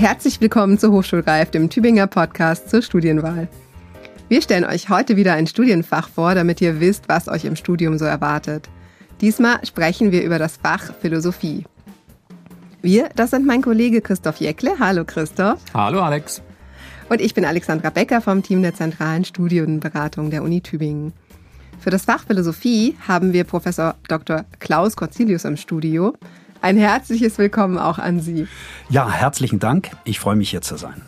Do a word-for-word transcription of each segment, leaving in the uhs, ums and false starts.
Herzlich willkommen zu Hochschulreif, dem Tübinger Podcast zur Studienwahl. Wir stellen euch heute wieder ein Studienfach vor, damit ihr wisst, was euch im Studium so erwartet. Diesmal sprechen wir über das Fach Philosophie. Wir, das sind mein Kollege Christoph Jäckle. Hallo Christoph. Hallo Alex. Und ich bin Alexandra Becker vom Team der zentralen Studienberatung der Uni Tübingen. Für das Fach Philosophie haben wir Professor Doktor Klaus Corzilius im Studio. Ein herzliches Willkommen auch an Sie. Ja, herzlichen Dank. Ich freue mich, hier zu sein.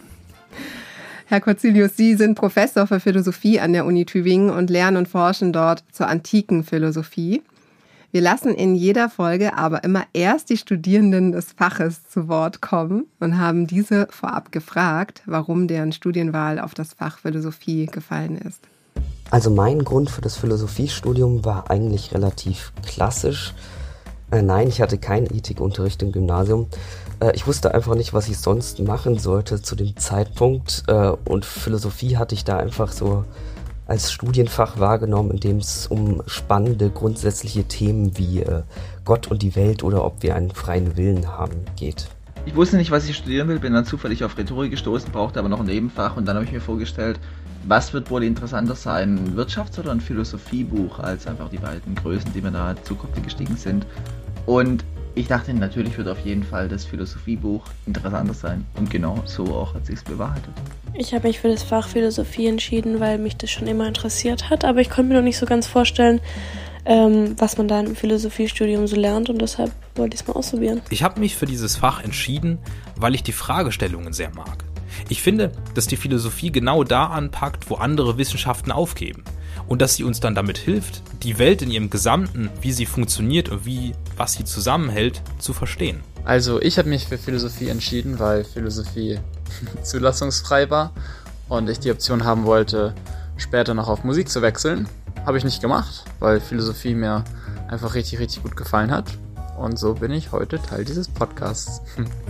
Herr Corzilius, Sie sind Professor für Philosophie an der Uni Tübingen und lehren und forschen dort zur antiken Philosophie. Wir lassen in jeder Folge aber immer erst die Studierenden des Faches zu Wort kommen und haben diese vorab gefragt, warum deren Studienwahl auf das Fach Philosophie gefallen ist. Also mein Grund für das Philosophiestudium war eigentlich relativ klassisch. Äh, nein, ich hatte keinen Ethikunterricht im Gymnasium. Äh, ich wusste einfach nicht, was ich sonst machen sollte zu dem Zeitpunkt. Äh, und Philosophie hatte ich da einfach so als Studienfach wahrgenommen, in dem es um spannende, grundsätzliche Themen wie äh, Gott und die Welt oder ob wir einen freien Willen haben geht. Ich wusste nicht, was ich studieren will, bin dann zufällig auf Rhetorik gestoßen, brauchte aber noch ein Nebenfach und dann habe ich mir vorgestellt, was wird wohl interessanter sein, ein Wirtschafts- oder ein Philosophiebuch, als einfach die beiden Größen, die mir da zu Kopf gestiegen sind. Und ich dachte, natürlich wird auf jeden Fall das Philosophiebuch interessanter sein. Und genau so auch hat sich's bewahrheitet. Ich habe mich für das Fach Philosophie entschieden, weil mich das schon immer interessiert hat. Aber ich konnte mir noch nicht so ganz vorstellen, ähm, was man da im Philosophiestudium so lernt. Und deshalb wollte ich es mal ausprobieren. Ich habe mich für dieses Fach entschieden, weil ich die Fragestellungen sehr mag. Ich finde, dass die Philosophie genau da anpackt, wo andere Wissenschaften aufgeben. Und dass sie uns dann damit hilft, die Welt in ihrem Gesamten, wie sie funktioniert und wie, was sie zusammenhält, zu verstehen. Also ich habe mich für Philosophie entschieden, weil Philosophie zulassungsfrei war und ich die Option haben wollte, später noch auf Musik zu wechseln. Habe ich nicht gemacht, weil Philosophie mir einfach richtig, richtig gut gefallen hat. Und so bin ich heute Teil dieses Podcasts.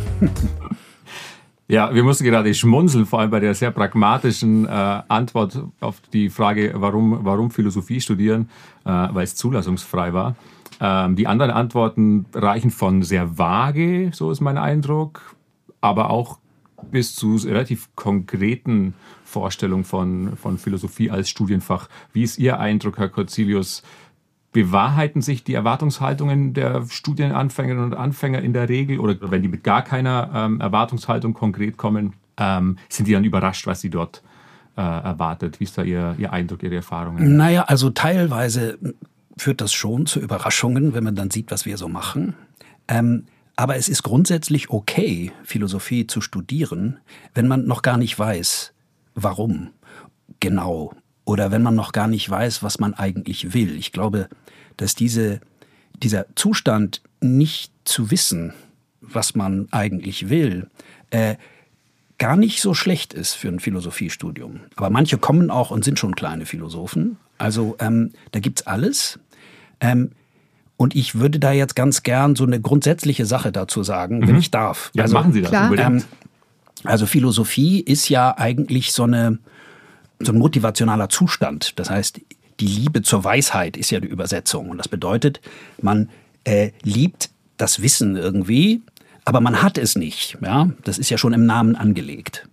Ja, wir mussten gerade schmunzeln, vor allem bei der sehr pragmatischen äh, Antwort auf die Frage, warum, warum Philosophie studieren, äh, weil es zulassungsfrei war. Ähm, die anderen Antworten reichen von sehr vage, so ist mein Eindruck, aber auch bis zu relativ konkreten Vorstellungen von, von Philosophie als Studienfach. Wie ist Ihr Eindruck, Herr Corzilius? Bewahrheiten sich die Erwartungshaltungen der Studienanfängerinnen und Anfänger in der Regel? Oder wenn die mit gar keiner ähm, Erwartungshaltung konkret kommen, ähm, sind die dann überrascht, was sie dort äh, erwartet? Wie ist da Ihr, Ihr Eindruck, Ihre Erfahrungen? Naja, also teilweise führt das schon zu Überraschungen, wenn man dann sieht, was wir so machen. Ähm, aber es ist grundsätzlich okay, Philosophie zu studieren, wenn man noch gar nicht weiß, warum genau. Oder wenn man noch gar nicht weiß, was man eigentlich will. Ich glaube, dass diese, dieser Zustand, nicht zu wissen, was man eigentlich will, äh, gar nicht so schlecht ist für ein Philosophiestudium. Aber manche kommen auch und sind schon kleine Philosophen. Also ähm, da gibt's alles. Ähm, und ich würde da jetzt ganz gern so eine grundsätzliche Sache dazu sagen, mhm. wenn ich darf. Ja, also, machen Sie das unbedingt. Ähm, also Philosophie ist ja eigentlich so eine so ein motivationaler Zustand. Das heißt, die Liebe zur Weisheit ist ja die Übersetzung. Und das bedeutet, man äh, liebt das Wissen irgendwie, aber man hat es nicht. Ja? Das ist ja schon im Namen angelegt.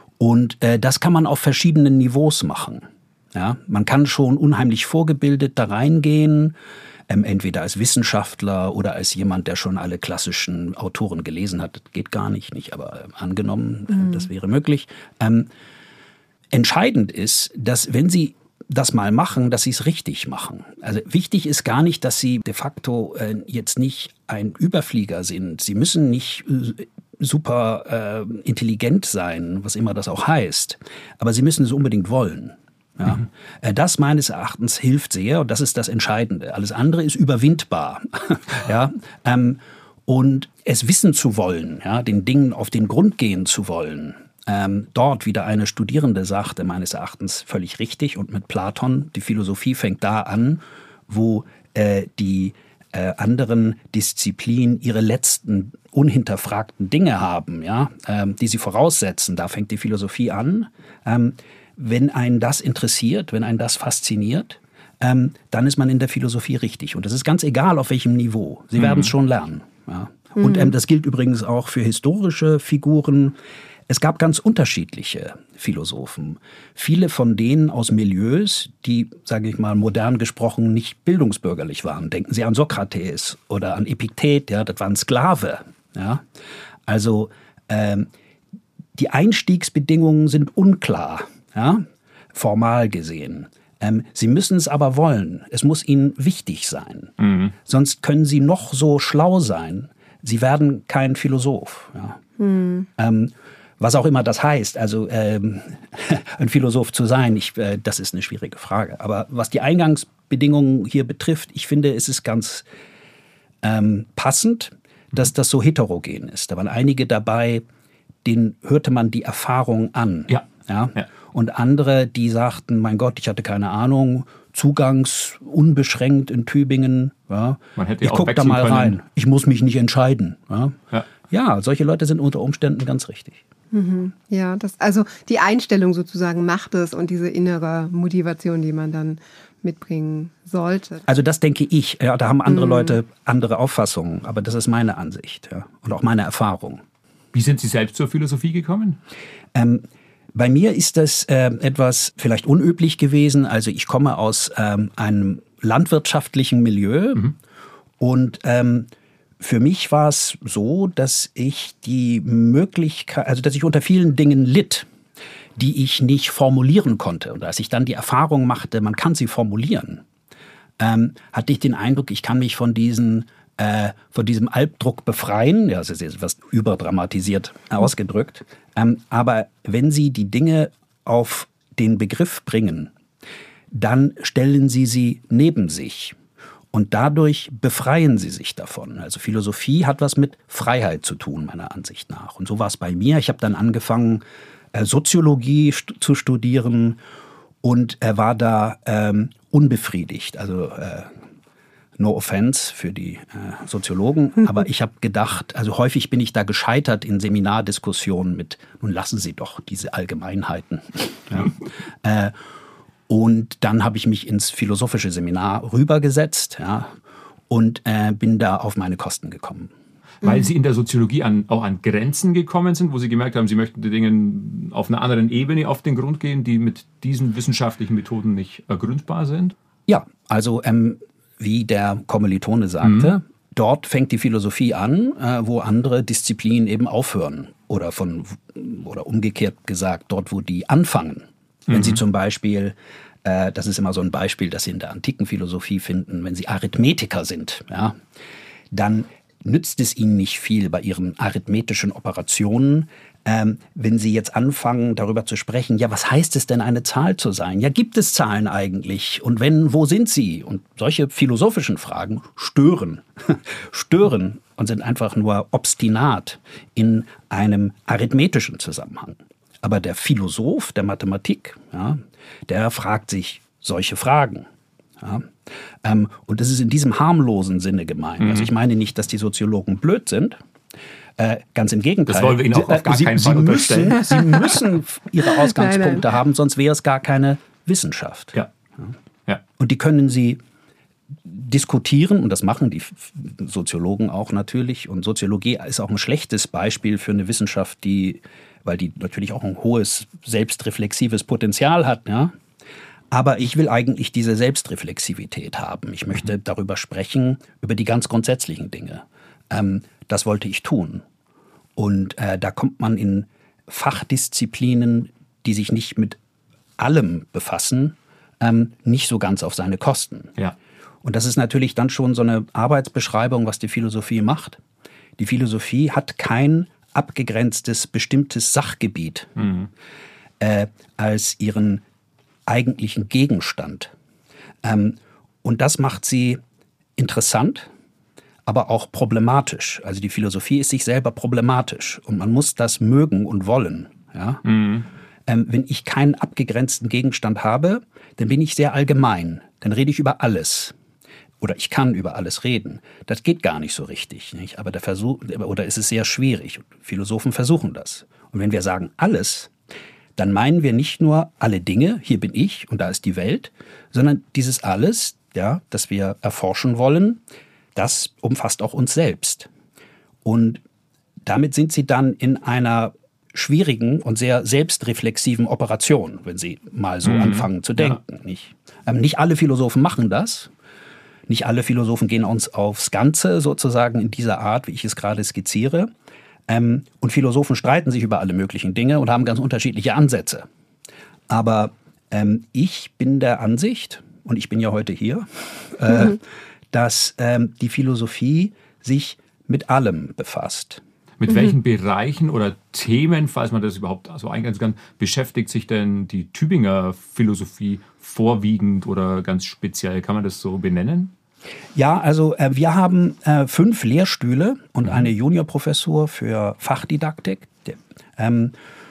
Und äh, das kann man auf verschiedenen Niveaus machen. Ja? Man kann schon unheimlich vorgebildet da reingehen, ähm, entweder als Wissenschaftler oder als jemand, der schon alle klassischen Autoren gelesen hat. Das geht gar nicht, nicht aber äh, angenommen, mhm. das wäre möglich. Ähm, Entscheidend ist, dass wenn Sie das mal machen, dass Sie es richtig machen. Also wichtig ist gar nicht, dass Sie de facto äh, jetzt nicht ein Überflieger sind. Sie müssen nicht äh, super äh, intelligent sein, was immer das auch heißt. Aber Sie müssen es unbedingt wollen. Ja? Mhm. Äh, das meines Erachtens hilft sehr und das ist das Entscheidende. Alles andere ist überwindbar. ja? ähm, und es wissen zu wollen, ja? Den Dingen auf den Grund gehen zu wollen. Ähm, dort, wie da eine Studierende sagte, meines Erachtens völlig richtig und mit Platon, die Philosophie fängt da an, wo äh, die äh, anderen Disziplinen ihre letzten unhinterfragten Dinge haben, ja, ähm, die sie voraussetzen. Da fängt die Philosophie an. Ähm, wenn einen das interessiert, wenn einen das fasziniert, ähm, dann ist man in der Philosophie richtig. Und das ist ganz egal, auf welchem Niveau. Sie mhm. werden es schon lernen. Ja. Mhm. Und ähm, das gilt übrigens auch für historische Figuren. Es gab ganz unterschiedliche Philosophen. Viele von denen aus Milieus, die, sage ich mal, modern gesprochen nicht bildungsbürgerlich waren. Denken Sie an Sokrates oder an Epiktet, ja, das war ein Sklave. Ja. Also ähm, die Einstiegsbedingungen sind unklar, ja, formal gesehen. Ähm, Sie müssen es aber wollen. Es muss Ihnen wichtig sein. Mhm. Sonst können Sie noch so schlau sein. Sie werden kein Philosoph. Ja. Mhm. Ähm, Was auch immer das heißt, also ähm, ein Philosoph zu sein, ich, äh, das ist eine schwierige Frage. Aber was die Eingangsbedingungen hier betrifft, ich finde, es ist ganz ähm, passend, dass das so heterogen ist. Da waren einige dabei, denen hörte man die Erfahrung an. Ja. Ja? Ja. Und andere, die sagten, mein Gott, ich hatte keine Ahnung, Zugangs unbeschränkt in Tübingen. Ja? Man hätte ich ja auch gucke da mal können. rein. Ich muss mich nicht entscheiden. Ja? Ja. Ja, solche Leute sind unter Umständen ganz richtig. Mhm. Ja, das, also die Einstellung sozusagen macht es und diese innere Motivation, die man dann mitbringen sollte. Also das denke ich. Ja, da haben andere mhm. Leute andere Auffassungen, aber das ist meine Ansicht, ja, und auch meine Erfahrung. Wie sind Sie selbst zur Philosophie gekommen? Ähm, bei mir ist das äh, etwas vielleicht unüblich gewesen. Also ich komme aus ähm, einem landwirtschaftlichen Milieu mhm. und ähm, für mich war es so, dass ich die Möglichkeit, also dass ich unter vielen Dingen litt, die ich nicht formulieren konnte. Und als ich dann die Erfahrung machte, man kann sie formulieren, ähm, hatte ich den Eindruck, ich kann mich von diesen, äh, von diesem Albdruck befreien. Ja, das ist etwas überdramatisiert ausgedrückt. Ähm, aber wenn Sie die Dinge auf den Begriff bringen, dann stellen Sie sie neben sich. Und dadurch befreien sie sich davon. Also Philosophie hat was mit Freiheit zu tun, meiner Ansicht nach. Und so war es bei mir. Ich habe dann angefangen, Soziologie st- zu studieren und er war da ähm, unbefriedigt. Also äh, no offense für die äh, Soziologen, mhm. aber ich habe gedacht, also häufig bin ich da gescheitert in Seminardiskussionen mit, nun lassen Sie doch diese Allgemeinheiten. ja. äh, Und dann habe ich mich ins philosophische Seminar rübergesetzt, ja, und äh, bin da auf meine Kosten gekommen. Weil Sie in der Soziologie an, auch an Grenzen gekommen sind, wo Sie gemerkt haben, Sie möchten den Dingen auf einer anderen Ebene auf den Grund gehen, die mit diesen wissenschaftlichen Methoden nicht ergründbar sind? Ja, also ähm, wie der Kommilitone sagte, mhm. dort fängt die Philosophie an, äh, wo andere Disziplinen eben aufhören. Oder, von, oder umgekehrt gesagt, dort, wo die anfangen. Wenn Sie zum Beispiel, äh, das ist immer so ein Beispiel, das Sie in der antiken Philosophie finden, wenn Sie Arithmetiker sind, ja, dann nützt es Ihnen nicht viel bei Ihren arithmetischen Operationen, ähm, wenn Sie jetzt anfangen, darüber zu sprechen, ja, was heißt es denn, eine Zahl zu sein? Ja, gibt es Zahlen eigentlich? Und wenn, wo sind sie? Und solche philosophischen Fragen stören, stören und sind einfach nur obstinat in einem arithmetischen Zusammenhang. Aber der Philosoph der Mathematik, ja, der fragt sich solche Fragen. Ja. Ähm, und das ist in diesem harmlosen Sinne gemeint. Mhm. Also ich meine nicht, dass die Soziologen blöd sind. Äh, ganz im Gegenteil. Das wollen wir Ihnen auch auf gar Sie, keinen Sie Fall müssen, unterstellen. Sie müssen Ihre Ausgangspunkte nein, nein. haben, sonst wäre es gar keine Wissenschaft. Ja. Ja. Und die können Sie diskutieren, und das machen die Soziologen auch natürlich. Und Soziologie ist auch ein schlechtes Beispiel für eine Wissenschaft, die, weil die natürlich auch ein hohes selbstreflexives Potenzial hat, ja. Aber ich will eigentlich diese Selbstreflexivität haben. Ich möchte darüber sprechen, über die ganz grundsätzlichen Dinge. Ähm, das wollte ich tun. Und äh, da kommt man in Fachdisziplinen, die sich nicht mit allem befassen, ähm, nicht so ganz auf seine Kosten. Ja. Und das ist natürlich dann schon so eine Arbeitsbeschreibung, was die Philosophie macht. Die Philosophie hat kein abgegrenztes, bestimmtes Sachgebiet mhm. äh, als ihren eigentlichen Gegenstand. Ähm, und das macht sie interessant, aber auch problematisch. Also die Philosophie ist sich selber problematisch und man muss das mögen und wollen. Ja? Mhm. Ähm, wenn ich keinen abgegrenzten Gegenstand habe, dann bin ich sehr allgemein. Dann rede ich über alles. Oder ich kann über alles reden. Das geht gar nicht so richtig. Nicht? Aber der Versuch, oder ist es sehr schwierig. Philosophen versuchen das. Und wenn wir sagen alles, dann meinen wir nicht nur alle Dinge, hier bin ich und da ist die Welt, sondern dieses alles, ja, das wir erforschen wollen, das umfasst auch uns selbst. Und damit sind Sie dann in einer schwierigen und sehr selbstreflexiven Operation, wenn Sie mal so mhm. anfangen zu denken. Ja. Nicht? Ähm, nicht alle Philosophen machen das. Nicht alle Philosophen gehen uns aufs Ganze sozusagen in dieser Art, wie ich es gerade skizziere. Ähm, und Philosophen streiten sich über alle möglichen Dinge und haben ganz unterschiedliche Ansätze. Aber ähm, ich bin der Ansicht, und ich bin ja heute hier, äh, mhm. dass ähm, die Philosophie sich mit allem befasst. Mit mhm. welchen Bereichen oder Themen, falls man das überhaupt so eingrenzen kann, beschäftigt sich denn die Tübinger Philosophie vorwiegend oder ganz speziell? Kann man das so benennen? Ja, also äh, wir haben äh, fünf Lehrstühle und mhm. eine Juniorprofessur für Fachdidaktik. Ähm,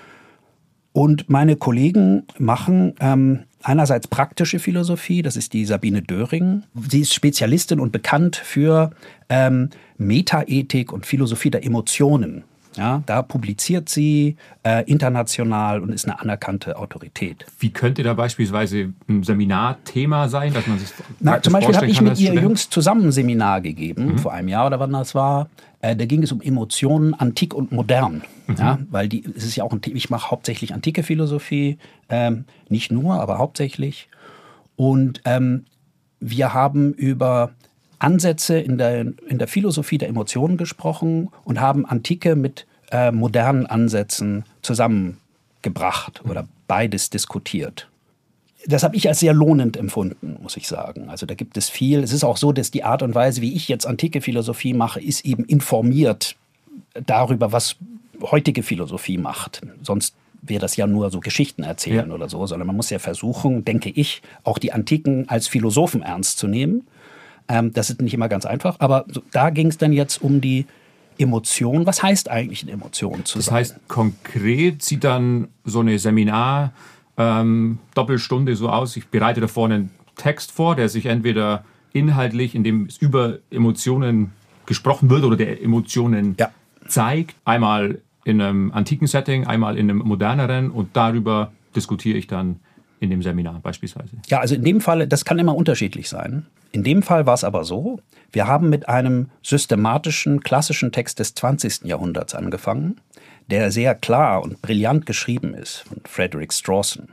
und meine Kollegen machen ähm, einerseits praktische Philosophie, das ist die Sabine Döring. Sie ist Spezialistin und bekannt für ähm, Metaethik und Philosophie der Emotionen. Ja, da publiziert sie äh, international und ist eine anerkannte Autorität. Wie könnte da beispielsweise ein Seminarthema sein, dass man sich Na, zum Beispiel habe ich mit ihr jüngst zusammen ein Seminar gegeben, mhm. vor einem Jahr oder wann das war. Äh, da ging es um Emotionen, antik und modern. Mhm. Ja, weil die, es ist ja auch ein, ich mache hauptsächlich antike Philosophie, ähm, nicht nur, aber hauptsächlich. Und ähm, wir haben über Ansätze in der, in der Philosophie der Emotionen gesprochen und haben Antike mit äh, modernen Ansätzen zusammengebracht oder beides diskutiert. Das habe ich als sehr lohnend empfunden, muss ich sagen. Also da gibt es viel. Es ist auch so, dass die Art und Weise, wie ich jetzt antike Philosophie mache, ist eben informiert darüber, was heutige Philosophie macht. Sonst wäre das ja nur so Geschichten erzählen ja. oder so, sondern man muss ja versuchen, denke ich, auch die Antiken als Philosophen ernst zu nehmen. Ähm, das ist nicht immer ganz einfach, aber so, da ging es dann jetzt um die Emotion. Was heißt eigentlich eine Emotion zu das sein? Das heißt, konkret sieht dann so eine Seminar ähm, Doppelstunde so aus, ich bereite da vorne einen Text vor, der sich entweder inhaltlich, indem es über Emotionen gesprochen wird oder der Emotionen ja. zeigt, einmal in einem antiken Setting, einmal in einem moderneren und darüber diskutiere ich dann in dem Seminar beispielsweise. Ja, also in dem Fall, das kann immer unterschiedlich sein. In dem Fall war es aber so, wir haben mit einem systematischen, klassischen Text des zwanzigsten Jahrhunderts angefangen, der sehr klar und brillant geschrieben ist, von Frederick Strawson.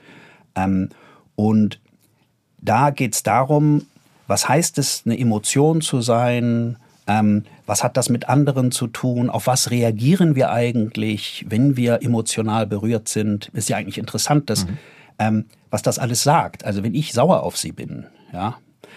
Ähm, und da geht es darum, was heißt es, eine Emotion zu sein, ähm, was hat das mit anderen zu tun, auf was reagieren wir eigentlich, wenn wir emotional berührt sind. Ist ja eigentlich interessant, dass, mhm. ähm, was das alles sagt. Also wenn ich sauer auf Sie bin, ja,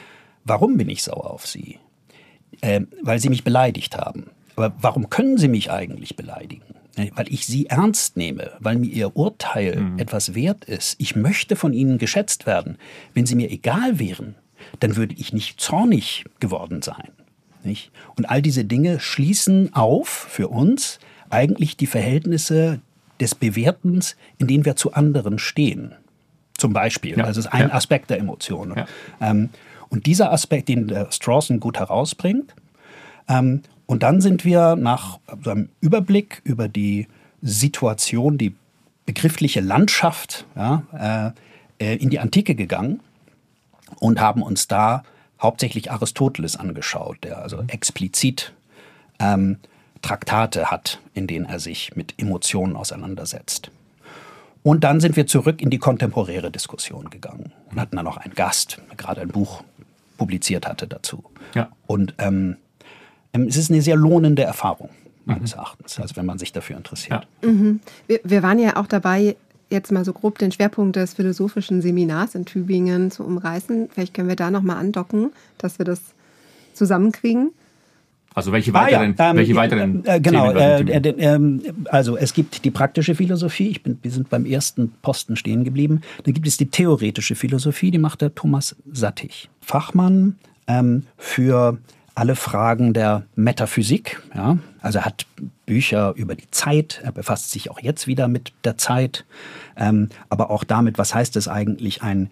warum bin ich sauer auf Sie? Ähm, weil Sie mich beleidigt haben. Aber warum können Sie mich eigentlich beleidigen? Weil ich Sie ernst nehme, weil mir Ihr Urteil mhm. etwas wert ist. Ich möchte von Ihnen geschätzt werden. Wenn Sie mir egal wären, dann würde ich nicht zornig geworden sein. Nicht? Und all diese Dinge schließen auf für uns eigentlich die Verhältnisse des Bewertens, in denen wir zu anderen stehen. Zum Beispiel. Ja. Also das ist ein ja. Aspekt der Emotionen. Ja. Ähm, und dieser Aspekt, den der Strawson gut herausbringt. Ähm, und dann sind wir nach so einem Überblick über die Situation, die begriffliche Landschaft ja, äh, in die Antike gegangen und haben uns da hauptsächlich Aristoteles angeschaut, der also explizit ähm, Traktate hat, in denen er sich mit Emotionen auseinandersetzt. Und dann sind wir zurück in die kontemporäre Diskussion gegangen und hatten dann noch einen Gast, der gerade ein Buch publiziert hatte dazu. Ja. Und ähm, es ist eine sehr lohnende Erfahrung, meines mhm. Erachtens, also wenn man sich dafür interessiert. Ja. Mhm. Wir, wir waren ja auch dabei, jetzt mal so grob den Schwerpunkt des philosophischen Seminars in Tübingen zu umreißen. Vielleicht können wir da nochmal andocken, dass wir das zusammenkriegen. Also welche weiteren, ah, ja, ähm, welche weiteren äh, genau, äh, äh, äh, also es gibt die praktische Philosophie, ich bin, wir sind beim ersten Posten stehen geblieben. Dann gibt es die theoretische Philosophie, die macht der Thomas Sattig. Fachmann ähm, für alle Fragen der Metaphysik. Ja? Also er hat Bücher über die Zeit, er befasst sich auch jetzt wieder mit der Zeit, ähm, aber auch damit, was heißt es eigentlich, ein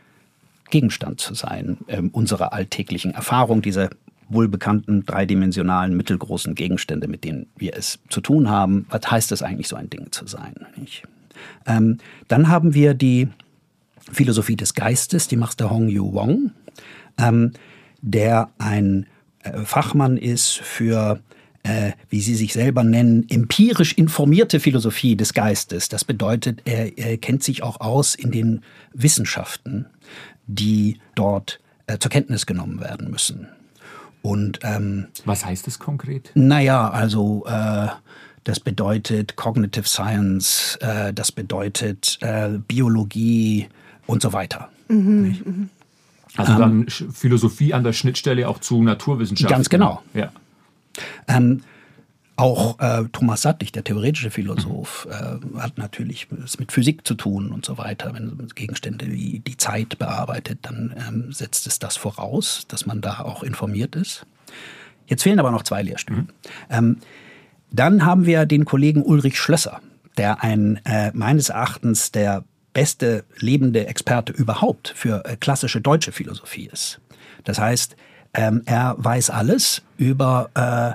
Gegenstand zu sein ähm, unserer alltäglichen Erfahrung, diese wohlbekannten dreidimensionalen, mittelgroßen Gegenstände, mit denen wir es zu tun haben. Was heißt es eigentlich, so ein Ding zu sein? Nicht? Ähm, dann haben wir die Philosophie des Geistes, die macht der Hong-Yu Wong, ähm, der ein äh, Fachmann ist für äh, wie Sie sich selber nennen, empirisch informierte Philosophie des Geistes. Das bedeutet, er, er kennt sich auch aus in den Wissenschaften, die dort äh, zur Kenntnis genommen werden müssen. Und ähm, was heißt das konkret? Naja, also äh, das bedeutet Cognitive Science, äh, das bedeutet äh, Biologie und so weiter. Mhm, also ähm, dann Philosophie an der Schnittstelle auch zu Naturwissenschaften. Ganz genau. Ja. Ähm, auch äh, Thomas Sattlich, der theoretische Philosoph, äh, hat natürlich es mit Physik zu tun und so weiter. Wenn Gegenstände wie die Zeit bearbeitet, dann ähm, setzt es das voraus, dass man da auch informiert ist. Jetzt fehlen aber noch zwei Lehrstühle. Mhm. Ähm, dann haben wir den Kollegen Ulrich Schlösser, der ein äh, meines Erachtens der beste lebende Experte überhaupt für äh, klassische deutsche Philosophie ist. Das heißt, ähm, er weiß alles über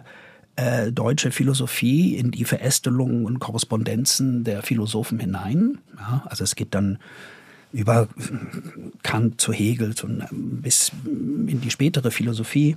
äh, äh, deutsche Philosophie in die Verästelungen und Korrespondenzen der Philosophen hinein. Ja, also es geht dann über Kant zu Hegel zu, bis in die spätere Philosophie.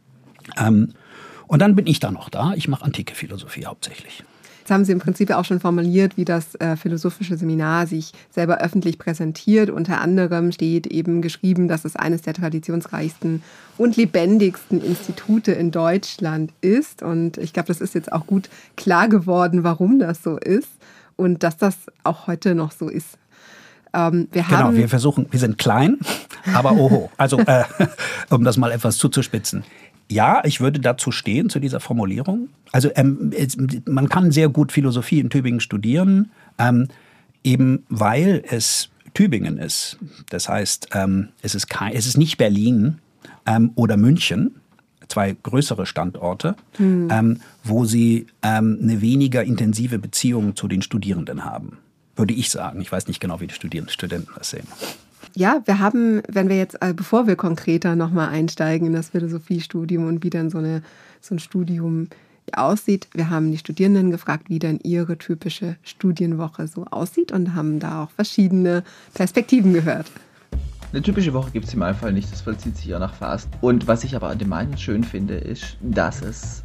Ähm, und dann bin ich da noch da. Ich mache antike Philosophie hauptsächlich. Jetzt haben Sie im Prinzip auch schon formuliert, wie das äh, philosophische Seminar sich selber öffentlich präsentiert. Unter anderem steht eben geschrieben, dass es eines der traditionsreichsten und lebendigsten Institute in Deutschland ist. Und ich glaube, das ist jetzt auch gut klar geworden, warum das so ist und dass das auch heute noch so ist. Ähm, wir genau, haben wir versuchen, wir sind klein, aber oho. Also, äh, um das mal etwas zuzuspitzen. Ja, ich würde dazu stehen, zu dieser Formulierung. Also ähm, es, man kann sehr gut Philosophie in Tübingen studieren, ähm, eben weil es Tübingen ist. Das heißt, ähm, es, ist kein, es ist nicht Berlin ähm, oder München, zwei größere Standorte, hm. ähm, wo sie ähm, eine weniger intensive Beziehung zu den Studierenden haben, würde ich sagen. Ich weiß nicht genau, wie die Studierenden, Studenten das sehen. Ja, wir haben, wenn wir jetzt, bevor wir konkreter nochmal einsteigen in das Philosophiestudium und wie dann so, eine, so ein Studium aussieht, wir haben die Studierenden gefragt, wie dann ihre typische Studienwoche so aussieht und haben da auch verschiedene Perspektiven gehört. Eine typische Woche gibt es im Einfall nicht, das vollzieht sich ja nach Phasen. Und was ich aber an dem meinen schön finde, ist, dass es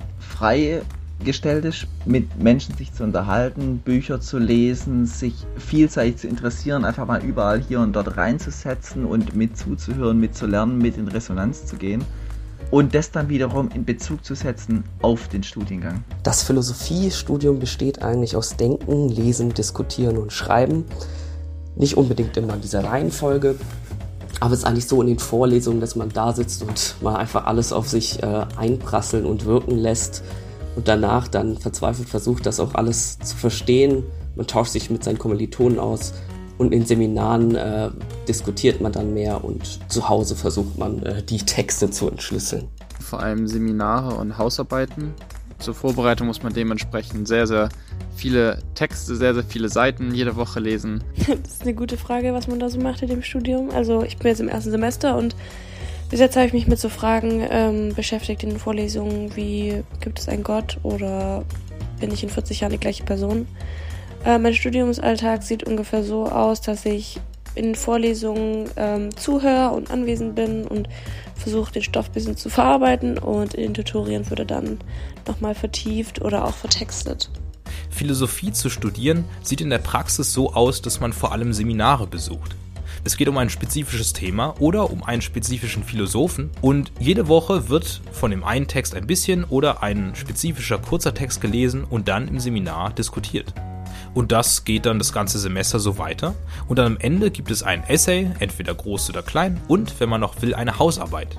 frei gestellt ist, mit Menschen sich zu unterhalten, Bücher zu lesen, sich vielseitig zu interessieren, einfach mal überall hier und dort reinzusetzen und mit zuzuhören, mitzulernen, mit in Resonanz zu gehen und das dann wiederum in Bezug zu setzen auf den Studiengang. Das Philosophiestudium besteht eigentlich aus Denken, Lesen, Diskutieren und Schreiben. Nicht unbedingt immer in dieser Reihenfolge, aber es ist eigentlich so in den Vorlesungen, dass man da sitzt und mal einfach alles auf sich äh, einprasseln und wirken lässt. Und danach dann verzweifelt versucht, das auch alles zu verstehen. Man tauscht sich mit seinen Kommilitonen aus und in Seminaren äh, diskutiert man dann mehr und zu Hause versucht man, äh, die Texte zu entschlüsseln. Vor allem Seminare und Hausarbeiten. Zur Vorbereitung muss man dementsprechend sehr, sehr viele Texte, sehr, sehr viele Seiten jede Woche lesen. Das ist eine gute Frage, was man da so macht in dem Studium. Also ich bin jetzt im ersten Semester und bis jetzt habe ich mich mit so Fragen ähm, beschäftigt in den Vorlesungen, wie gibt es einen Gott oder bin ich in vierzig Jahren die gleiche Person? Äh, mein Studiumsalltag sieht ungefähr so aus, dass ich in Vorlesungen ähm, zuhöre und anwesend bin und versuche den Stoff ein bisschen zu verarbeiten und in den Tutorien würde dann nochmal vertieft oder auch vertextet. Philosophie zu studieren sieht in der Praxis so aus, dass man vor allem Seminare besucht. Es geht um ein spezifisches Thema oder um einen spezifischen Philosophen und jede Woche wird von dem einen Text ein bisschen oder ein spezifischer kurzer Text gelesen und dann im Seminar diskutiert. Und das geht dann das ganze Semester so weiter und dann am Ende gibt es ein Essay, entweder groß oder klein und, wenn man noch will, eine Hausarbeit.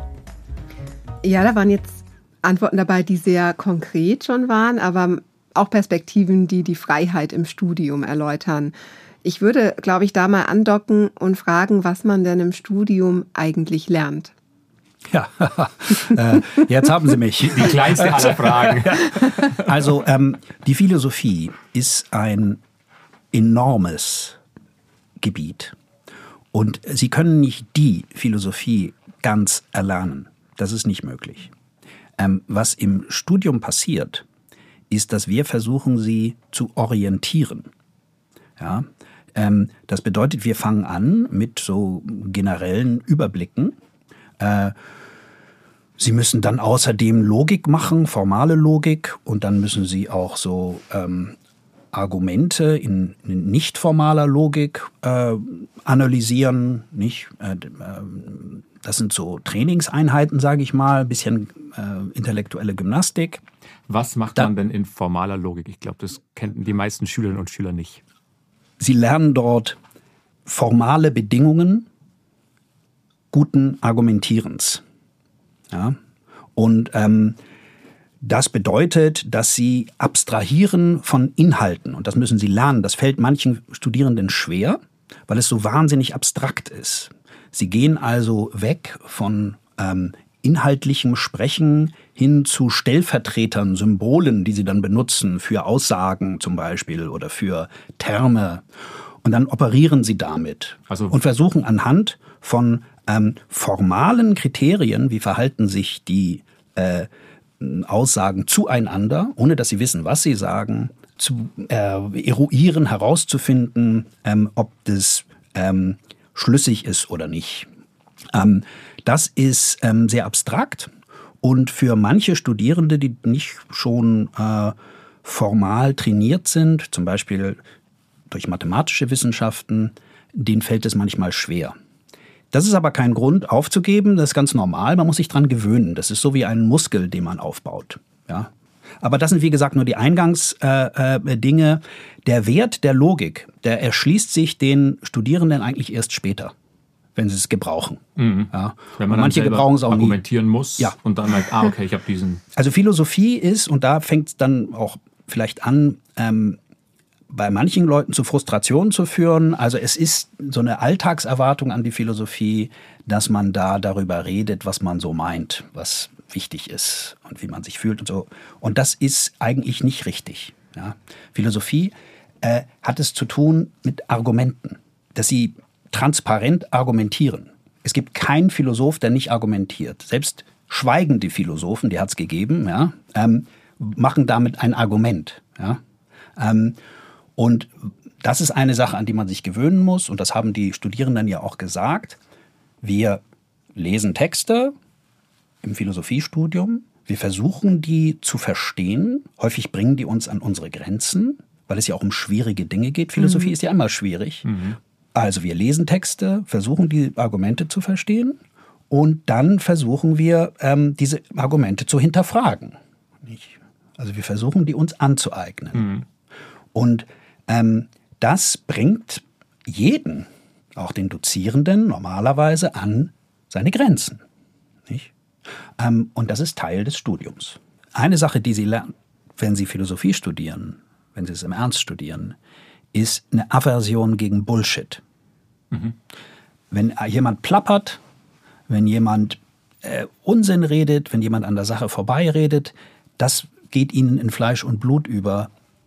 Ja, da waren jetzt Antworten dabei, die sehr konkret schon waren, aber auch Perspektiven, die die Freiheit im Studium erläutern. Ich würde, glaube ich, da mal andocken und fragen, was man denn im Studium eigentlich lernt. Ja, äh, jetzt haben Sie mich. Die kleinste aller Fragen. Also ähm, die Philosophie ist ein enormes Gebiet. Und Sie können nicht die Philosophie ganz erlernen. Das ist nicht möglich. Ähm, was im Studium passiert, ist, dass wir versuchen, sie zu orientieren. Ja, ähm, das bedeutet, wir fangen an mit so generellen Überblicken. Äh, Sie müssen dann außerdem Logik machen, formale Logik, und dann müssen Sie auch so ähm, Argumente in, in nicht formaler Logik äh, analysieren. Nicht? Äh, das sind so Trainingseinheiten, sage ich mal, ein bisschen äh, intellektuelle Gymnastik. Was macht Da- man denn in formaler Logik? Ich glaube, das kennen die meisten Schülerinnen und Schüler nicht. Sie lernen dort formale Bedingungen guten Argumentierens. Ja? Und ähm, das bedeutet, dass Sie abstrahieren von Inhalten. Und das müssen Sie lernen. Das fällt manchen Studierenden schwer, weil es so wahnsinnig abstrakt ist. Sie gehen also weg von ähm, inhaltlichem Sprechen hin zu Stellvertretern, Symbolen, die Sie dann benutzen für Aussagen zum Beispiel oder für Terme. Und dann operieren Sie damit Also- und versuchen anhand von ähm, formalen Kriterien, wie verhalten sich die äh, Aussagen zueinander, ohne dass Sie wissen, was Sie sagen, zu äh, eruieren, herauszufinden, ähm, ob das ähm, schlüssig ist oder nicht. Ähm, das ist ähm, sehr abstrakt und für manche Studierende, die nicht schon äh, formal trainiert sind, zum Beispiel durch mathematische Wissenschaften, denen fällt es manchmal schwer. Das ist aber kein Grund aufzugeben, das ist ganz normal, man muss sich dran gewöhnen. Das ist so wie ein Muskel, den man aufbaut. Ja? Aber das sind wie gesagt nur die Eingangsdinge. Äh, äh, Dinge. Der Wert der Logik, der erschließt sich den Studierenden eigentlich erst später, wenn sie es gebrauchen. Mhm. Ja? Wenn Und man manche dann selber gebrauchen es auch nie. argumentieren muss Ja. und dann merkt, ah, okay, ich habe diesen... Also Philosophie ist, und da fängt es dann auch vielleicht an, ähm, bei manchen Leuten zu Frustrationen zu führen. Also es ist so eine Alltagserwartung an die Philosophie, dass man da darüber redet, was man so meint, was wichtig ist und wie man sich fühlt und so. Und das ist eigentlich nicht richtig. Ja? Philosophie äh, hat es zu tun mit Argumenten, dass sie transparent argumentieren. Es gibt keinen Philosoph, der nicht argumentiert. Selbst schweigende Philosophen, die hat es gegeben, ja, ähm, machen damit ein Argument. Ja. Ähm, und das ist eine Sache, an die man sich gewöhnen muss. Und das haben die Studierenden ja auch gesagt. Wir lesen Texte im Philosophiestudium. Wir versuchen, die zu verstehen. Häufig bringen die uns an unsere Grenzen, weil es ja auch um schwierige Dinge geht. Philosophie Mhm. ist ja immer schwierig. Mhm. Also wir lesen Texte, versuchen die Argumente zu verstehen und dann versuchen wir, ähm, diese Argumente zu hinterfragen. Nicht? Also wir versuchen, die uns anzueignen. Mhm. Und ähm, das bringt jeden, auch den Dozierenden, normalerweise an seine Grenzen. Nicht? Ähm, und das ist Teil des Studiums. Eine Sache, die Sie lernen, wenn Sie Philosophie studieren, wenn Sie es im Ernst studieren, ist eine Aversion gegen Bullshit. Mhm. Wenn jemand plappert, wenn jemand äh, Unsinn redet, wenn jemand an der Sache vorbeiredet, das geht Ihnen in Fleisch und Blut über,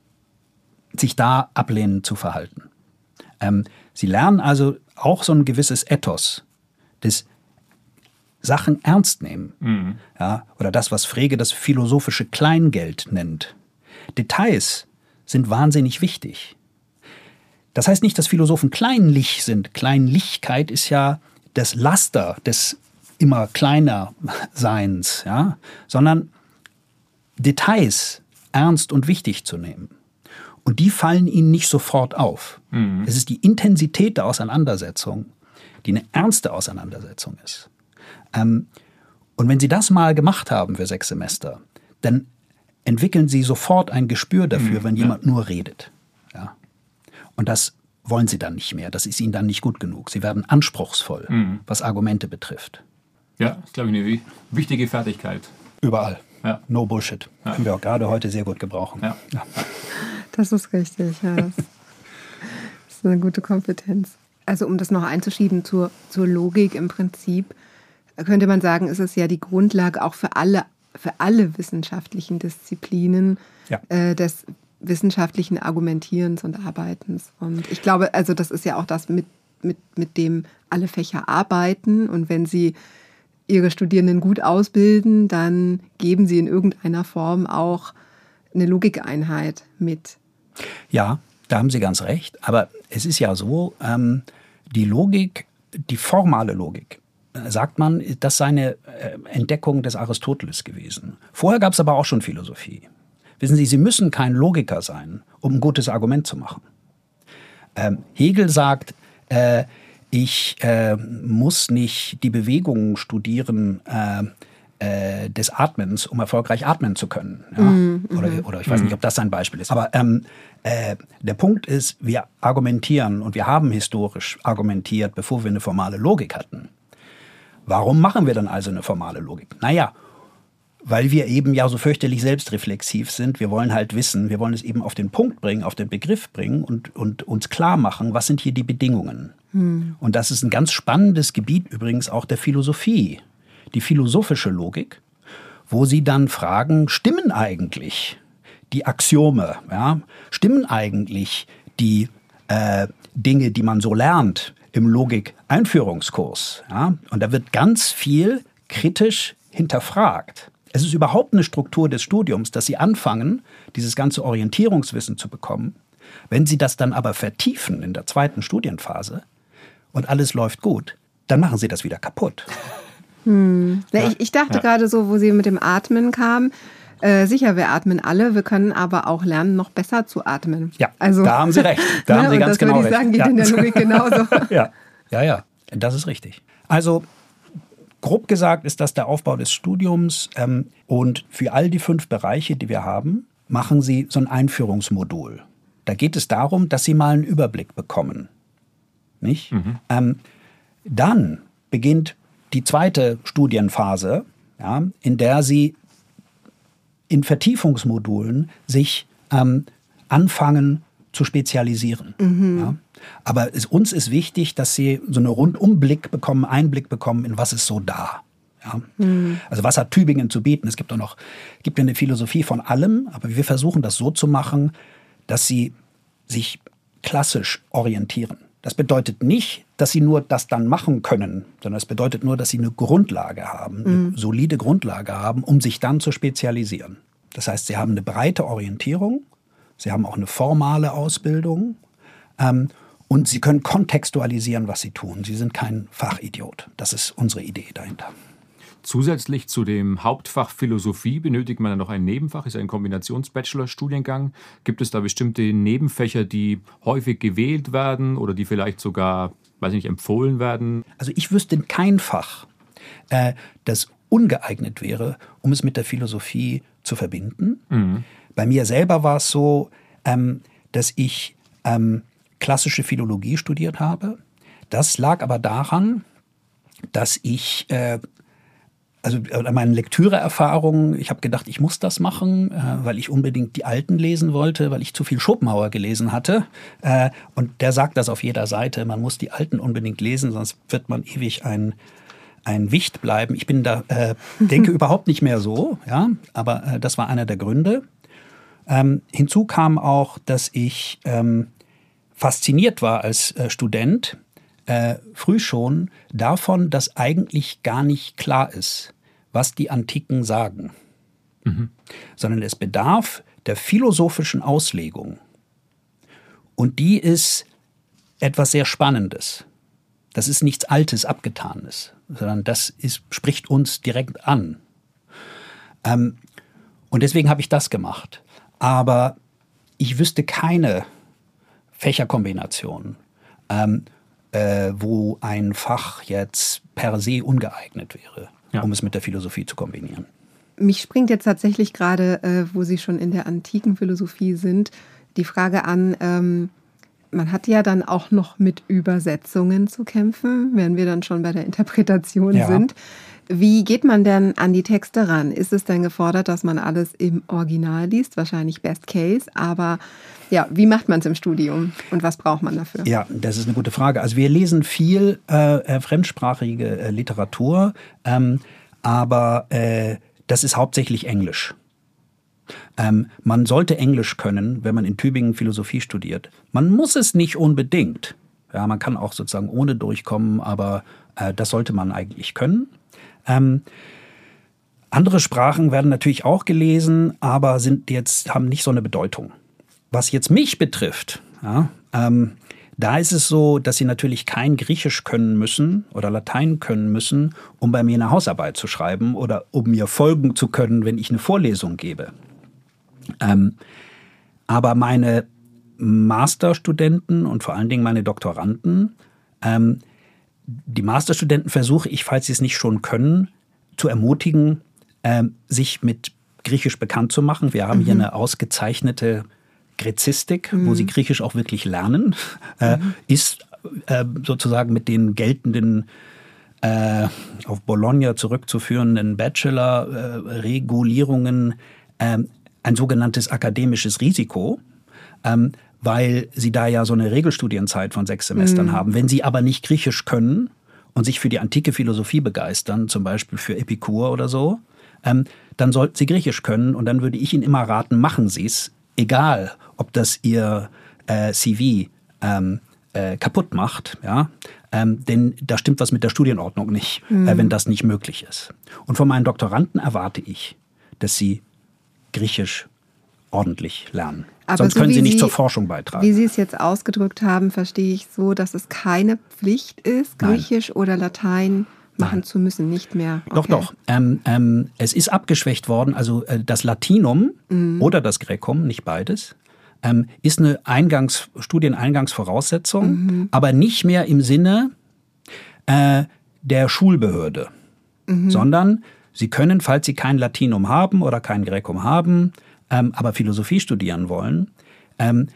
sich da ablehnend zu verhalten. Ähm, Sie lernen also auch so ein gewisses Ethos des Sachen ernst nehmen. Mhm. Ja, oder das, was Frege das philosophische Kleingeld nennt. Details sind wahnsinnig wichtig. Das heißt nicht, dass Philosophen kleinlich sind. Kleinlichkeit ist ja das Laster des immer kleiner Seins, ja? Sondern Details ernst und wichtig zu nehmen. Und die fallen ihnen nicht sofort auf. Mhm. Es ist die Intensität der Auseinandersetzung, die eine ernste Auseinandersetzung ist. Ähm, und wenn Sie das mal gemacht haben für sechs Semester, dann entwickeln Sie sofort ein Gespür dafür, Mhm, wenn ja. jemand nur redet. Ja? Und das wollen Sie dann nicht mehr. Das ist Ihnen dann nicht gut genug. Sie werden anspruchsvoll, Mhm. was Argumente betrifft. Ja, das ist, glaube ich, eine wi- wichtige Fertigkeit. Überall. Ja. No Bullshit. Ja. Können wir auch gerade heute sehr gut gebrauchen. Ja. Das ist richtig, ja. Das ist eine gute Kompetenz. Also um das noch einzuschieben zur, zur Logik im Prinzip, könnte man sagen, ist es ja die Grundlage auch für alle, für alle wissenschaftlichen Disziplinen Ja. äh, des wissenschaftlichen Argumentierens und Arbeitens. Und ich glaube, also das ist ja auch das, mit, mit, mit dem alle Fächer arbeiten. Und wenn sie ihre Studierenden gut ausbilden, dann geben sie in irgendeiner Form auch eine Logikeinheit mit. Ja, da haben Sie ganz recht. Aber es ist ja so, ähm, die Logik, die formale Logik, sagt man, das sei eine Entdeckung des Aristoteles gewesen. Vorher gab es aber auch schon Philosophie. Wissen Sie, Sie müssen kein Logiker sein, um ein gutes Argument zu machen. Ähm, Hegel sagt, äh, ich äh, muss nicht die Bewegungen studieren äh, äh, des Atmens, um erfolgreich atmen zu können. Ja? Mm, oder, oder ich weiß nicht, ob das ein Beispiel ist. Aber ähm, äh, der Punkt ist, wir argumentieren und wir haben historisch argumentiert, bevor wir eine formale Logik hatten. Warum machen wir dann also eine formale Logik? Naja, weil wir eben ja so fürchterlich selbstreflexiv sind. Wir wollen halt wissen, wir wollen es eben auf den Punkt bringen, auf den Begriff bringen und, und uns klar machen, was sind hier die Bedingungen. Hm. Und das ist ein ganz spannendes Gebiet übrigens auch der Philosophie, die philosophische Logik, wo sie dann fragen, stimmen eigentlich die Axiome, ja, stimmen eigentlich die äh, Dinge, die man so lernt im Logik-Einführungskurs. Ja? Und da wird ganz viel kritisch hinterfragt. Es ist überhaupt eine Struktur des Studiums, dass Sie anfangen, dieses ganze Orientierungswissen zu bekommen. Wenn Sie das dann aber vertiefen in der zweiten Studienphase und alles läuft gut, dann machen Sie das wieder kaputt. Hm. Ja, ich, ich dachte ja. gerade so, wo Sie mit dem Atmen kamen, äh, sicher, wir atmen alle, wir können aber auch lernen, noch besser zu atmen. Ja, also, da haben Sie recht. Da ne, haben Sie ganz das genau würde ich recht. sagen, geht ja. in der Logik genauso. ja. ja, ja, das ist richtig. Also grob gesagt ist das der Aufbau des Studiums ähm, und für all die fünf Bereiche, die wir haben, machen Sie so ein Einführungsmodul. Da geht es darum, dass Sie mal einen Überblick bekommen. Nicht? Mhm. Ähm, dann beginnt die zweite Studienphase, ja, in der Sie in Vertiefungsmodulen sich ähm, anfangen zu spezialisieren. Mhm. Ja. Aber es, uns ist wichtig, dass Sie so einen Rundumblick bekommen, Einblick bekommen, in was ist so da. Ja. Mhm. Also was hat Tübingen zu bieten? Es gibt auch noch, gibt ja eine Philosophie von allem, aber wir versuchen das so zu machen, dass Sie sich klassisch orientieren. Das bedeutet nicht, dass Sie nur das dann machen können, sondern es bedeutet nur, dass Sie eine Grundlage haben, eine mhm. solide Grundlage haben, um sich dann zu spezialisieren. Das heißt, Sie haben eine breite Orientierung, Sie haben auch eine formale Ausbildung ähm, und Sie können kontextualisieren, was Sie tun. Sie sind kein Fachidiot. Das ist unsere Idee dahinter. Zusätzlich zu dem Hauptfach Philosophie benötigt man dann noch ein Nebenfach, ist ein Kombinations-Bachelor-Studiengang. Gibt es da bestimmte Nebenfächer, die häufig gewählt werden oder die vielleicht sogar, weiß ich nicht, empfohlen werden? Also ich wüsste kein Fach, äh, das ungeeignet wäre, um es mit der Philosophie zu verbinden. Mhm. Bei mir selber war es so, ähm, dass ich ähm, klassische Philologie studiert habe. Das lag aber daran, dass ich... Äh, Also meine Lektüreerfahrungen, ich habe gedacht, ich muss das machen, äh, weil ich unbedingt die Alten lesen wollte, weil ich zu viel Schopenhauer gelesen hatte. Äh, und der sagt das auf jeder Seite, man muss die Alten unbedingt lesen, sonst wird man ewig ein, ein Wicht bleiben. Ich bin da, äh, denke überhaupt nicht mehr so, ja, aber äh, das war einer der Gründe. Ähm, hinzu kam auch, dass ich ähm, fasziniert war als äh, Student, Äh, früh schon davon, dass eigentlich gar nicht klar ist, was die Antiken sagen. Mhm. Sondern es bedarf der philosophischen Auslegung. Und die ist etwas sehr Spannendes. Das ist nichts Altes, Abgetanes, sondern das ist, spricht uns direkt an. Ähm, und deswegen habe ich das gemacht. Aber ich wüsste keine Fächerkombination, ähm, wo ein Fach jetzt per se ungeeignet wäre, ja. um es mit der Philosophie zu kombinieren. Mich springt jetzt tatsächlich gerade, äh, wo Sie schon in der antiken Philosophie sind, die Frage an, ähm, man hat ja dann auch noch mit Übersetzungen zu kämpfen, wenn wir dann schon bei der Interpretation ja. sind. Wie geht man denn an die Texte ran? Ist es denn gefordert, dass man alles im Original liest? Wahrscheinlich Best Case, aber ja, wie macht man es im Studium und was braucht man dafür? Ja, das ist eine gute Frage. Also wir lesen viel äh, fremdsprachige äh, Literatur, ähm, aber äh, das ist hauptsächlich Englisch. Ähm, man sollte Englisch können, wenn man in Tübingen Philosophie studiert. Man muss es nicht unbedingt. Ja, man kann auch sozusagen ohne durchkommen, aber äh, das sollte man eigentlich können. Ähm, andere Sprachen werden natürlich auch gelesen, aber sind jetzt, haben nicht so eine Bedeutung. Was jetzt mich betrifft, ja, ähm, Da ist es so, dass Sie natürlich kein Griechisch können müssen oder Latein können müssen, um bei mir eine Hausarbeit zu schreiben oder um mir folgen zu können, wenn ich eine Vorlesung gebe. Ähm, aber meine Masterstudenten und vor allen Dingen meine Doktoranden, ähm, die Masterstudenten versuche ich, falls sie es nicht schon können, zu ermutigen, ähm, sich mit Griechisch bekannt zu machen. Wir haben mhm. hier eine ausgezeichnete Gräzistik, mhm. wo sie Griechisch auch wirklich lernen, äh, mhm. ist äh, sozusagen mit den geltenden äh, auf Bologna zurückzuführenden Bachelor-Regulierungen äh, äh, ein sogenanntes akademisches Risiko, ähm, weil sie da ja so eine Regelstudienzeit von sechs Semestern mhm. haben. Wenn sie aber nicht Griechisch können und sich für die antike Philosophie begeistern, zum Beispiel für Epikur oder so, ähm, dann sollten sie Griechisch können und dann würde ich Ihnen immer raten, machen Sie es, egal ob das Ihr äh, C V ähm, äh, kaputt macht, ja, ähm, denn da stimmt was mit der Studienordnung nicht, mhm. äh, wenn das nicht möglich ist. Und von meinen Doktoranden erwarte ich, dass sie Griechisch ordentlich lernen. Aber sonst so können sie nicht sie, zur Forschung beitragen. Wie Sie es jetzt ausgedrückt haben, verstehe ich so, dass es keine Pflicht ist, Griechisch Nein. oder Latein machen Nein. zu müssen, nicht mehr. Okay. Doch, doch. Ähm, ähm, es ist abgeschwächt worden. Also äh, das Latinum mhm. oder das Graecum, nicht beides, ähm, ist eine Eingangs-, Studieneingangsvoraussetzung, mhm. aber nicht mehr im Sinne äh, der Schulbehörde, mhm. sondern Sie können, falls Sie kein Latinum haben oder kein Graecum haben, ähm, aber Philosophie studieren wollen, ähm,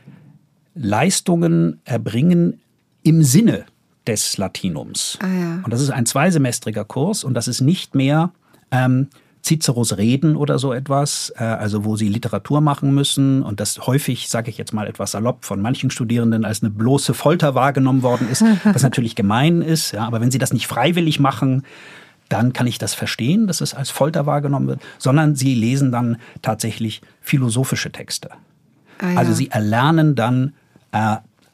Leistungen erbringen im Sinne des Latinums. Ah, ja. Und das ist ein zweisemestriger Kurs und das ist nicht mehr ähm, Ciceros Reden oder so etwas, äh, also wo sie Literatur machen müssen und das häufig, sage ich jetzt mal etwas salopp, von manchen Studierenden als eine bloße Folter wahrgenommen worden ist, was natürlich gemein ist. Ja, aber wenn sie das nicht freiwillig machen, dann kann ich das verstehen, dass es als Folter wahrgenommen wird, sondern sie lesen dann tatsächlich philosophische Texte. Ah, ja. Also sie erlernen dann äh,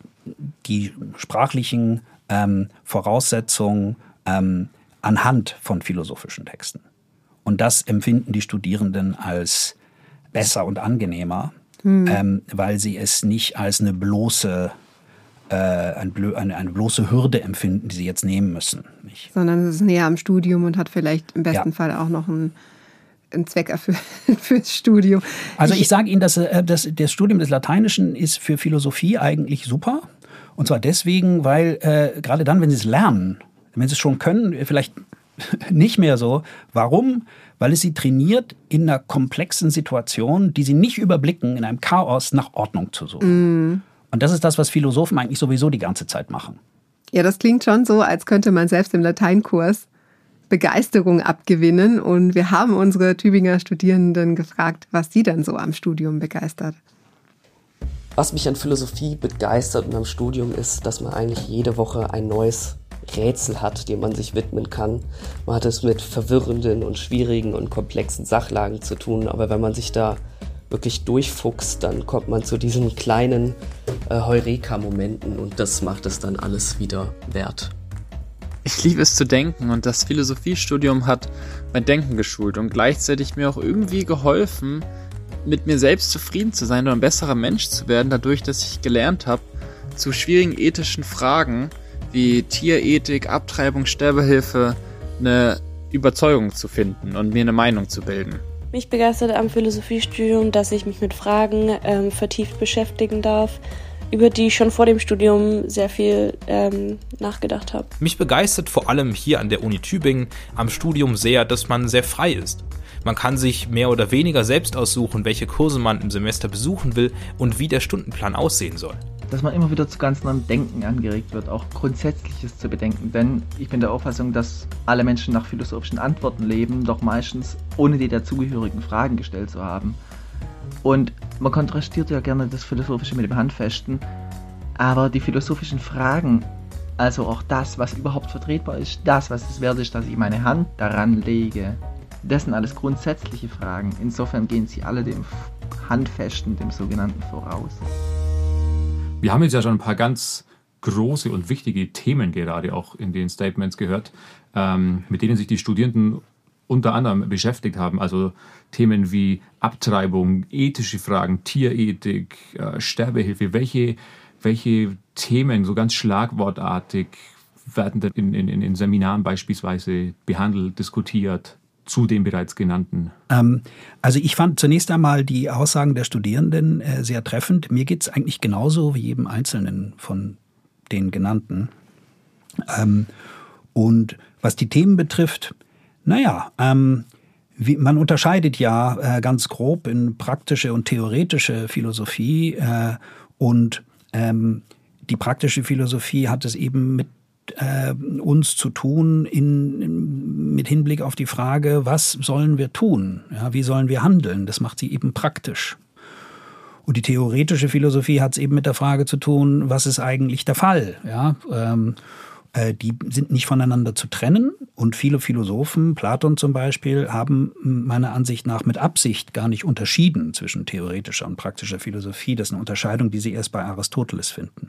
die sprachlichen ähm, Voraussetzungen ähm, anhand von philosophischen Texten. Und das empfinden die Studierenden als besser und angenehmer, hm. ähm, weil sie es nicht als eine bloße Äh, eine, eine bloße Hürde empfinden, die sie jetzt nehmen müssen. Nicht? Sondern es ist näher am Studium und hat vielleicht im besten ja. Fall auch noch einen, einen Zweck erfüllt fürs Studium. Also ich, ich sage Ihnen, dass, dass das Studium des Lateinischen ist für Philosophie eigentlich super. Und zwar deswegen, weil äh, gerade dann, wenn Sie es lernen, wenn Sie es schon können, vielleicht nicht mehr so. Warum? Weil es Sie trainiert, in einer komplexen Situation, die Sie nicht überblicken, in einem Chaos nach Ordnung zu suchen. Mm. Und das ist das, was Philosophen eigentlich sowieso die ganze Zeit machen. Ja, das klingt schon so, als könnte man selbst im Lateinkurs Begeisterung abgewinnen. Und wir haben unsere Tübinger Studierenden gefragt, was sie dann so am Studium begeistert. Was mich an Philosophie begeistert und am Studium ist, dass man eigentlich jede Woche ein neues Rätsel hat, dem man sich widmen kann. Man hat es mit verwirrenden und schwierigen und komplexen Sachlagen zu tun, aber wenn man sich da wirklich durchfuchst, dann kommt man zu diesen kleinen äh, Heureka-Momenten und das macht es dann alles wieder wert. Ich liebe es zu denken und das Philosophiestudium hat mein Denken geschult und gleichzeitig mir auch irgendwie geholfen, mit mir selbst zufrieden zu sein oder ein besserer Mensch zu werden, dadurch, dass ich gelernt habe, zu schwierigen ethischen Fragen wie Tierethik, Abtreibung, Sterbehilfe eine Überzeugung zu finden und mir eine Meinung zu bilden. Mich begeistert am Philosophiestudium, dass ich mich mit Fragen ähm, vertieft beschäftigen darf, über die ich schon vor dem Studium sehr viel ähm, nachgedacht habe. Mich begeistert vor allem hier an der Uni Tübingen am Studium sehr, dass man sehr frei ist. Man kann sich mehr oder weniger selbst aussuchen, welche Kurse man im Semester besuchen will und wie der Stundenplan aussehen soll. Dass man immer wieder zu ganz neuem Denken angeregt wird, auch Grundsätzliches zu bedenken. Denn ich bin der Auffassung, dass alle Menschen nach philosophischen Antworten leben, doch meistens ohne die dazugehörigen Fragen gestellt zu haben. Und man kontrastiert ja gerne das Philosophische mit dem Handfesten, aber die philosophischen Fragen, also auch das, was überhaupt vertretbar ist, das, was es wert ist, dass ich meine Hand daran lege, das sind alles grundsätzliche Fragen. Insofern gehen sie alle dem Handfesten, dem sogenannten, voraus. Wir haben jetzt ja schon ein paar ganz große und wichtige Themen gerade auch in den Statements gehört, ähm, mit denen sich die Studierenden unter anderem beschäftigt haben. Also Themen wie Abtreibung, ethische Fragen, Tierethik, äh, Sterbehilfe. Welche, welche Themen so ganz schlagwortartig werden in, in, in Seminaren beispielsweise behandelt, diskutiert, zu den bereits genannten? Ähm, also ich fand zunächst einmal die Aussagen der Studierenden äh, sehr treffend. Mir geht es eigentlich genauso wie jedem Einzelnen von den genannten. Ähm, und was die Themen betrifft, naja, ähm, wie, man unterscheidet ja äh, ganz grob in praktische und theoretische Philosophie äh, und ähm, die praktische Philosophie hat es eben mit äh, uns zu tun in, in, mit Hinblick auf die Frage, was sollen wir tun? Ja, wie sollen wir handeln? Das macht sie eben praktisch. Und die theoretische Philosophie hat es eben mit der Frage zu tun, was ist eigentlich der Fall? Ja, ähm, äh, die sind nicht voneinander zu trennen. Und viele Philosophen, Platon zum Beispiel, haben meiner Ansicht nach mit Absicht gar nicht unterschieden zwischen theoretischer und praktischer Philosophie. Das ist eine Unterscheidung, die Sie erst bei Aristoteles finden.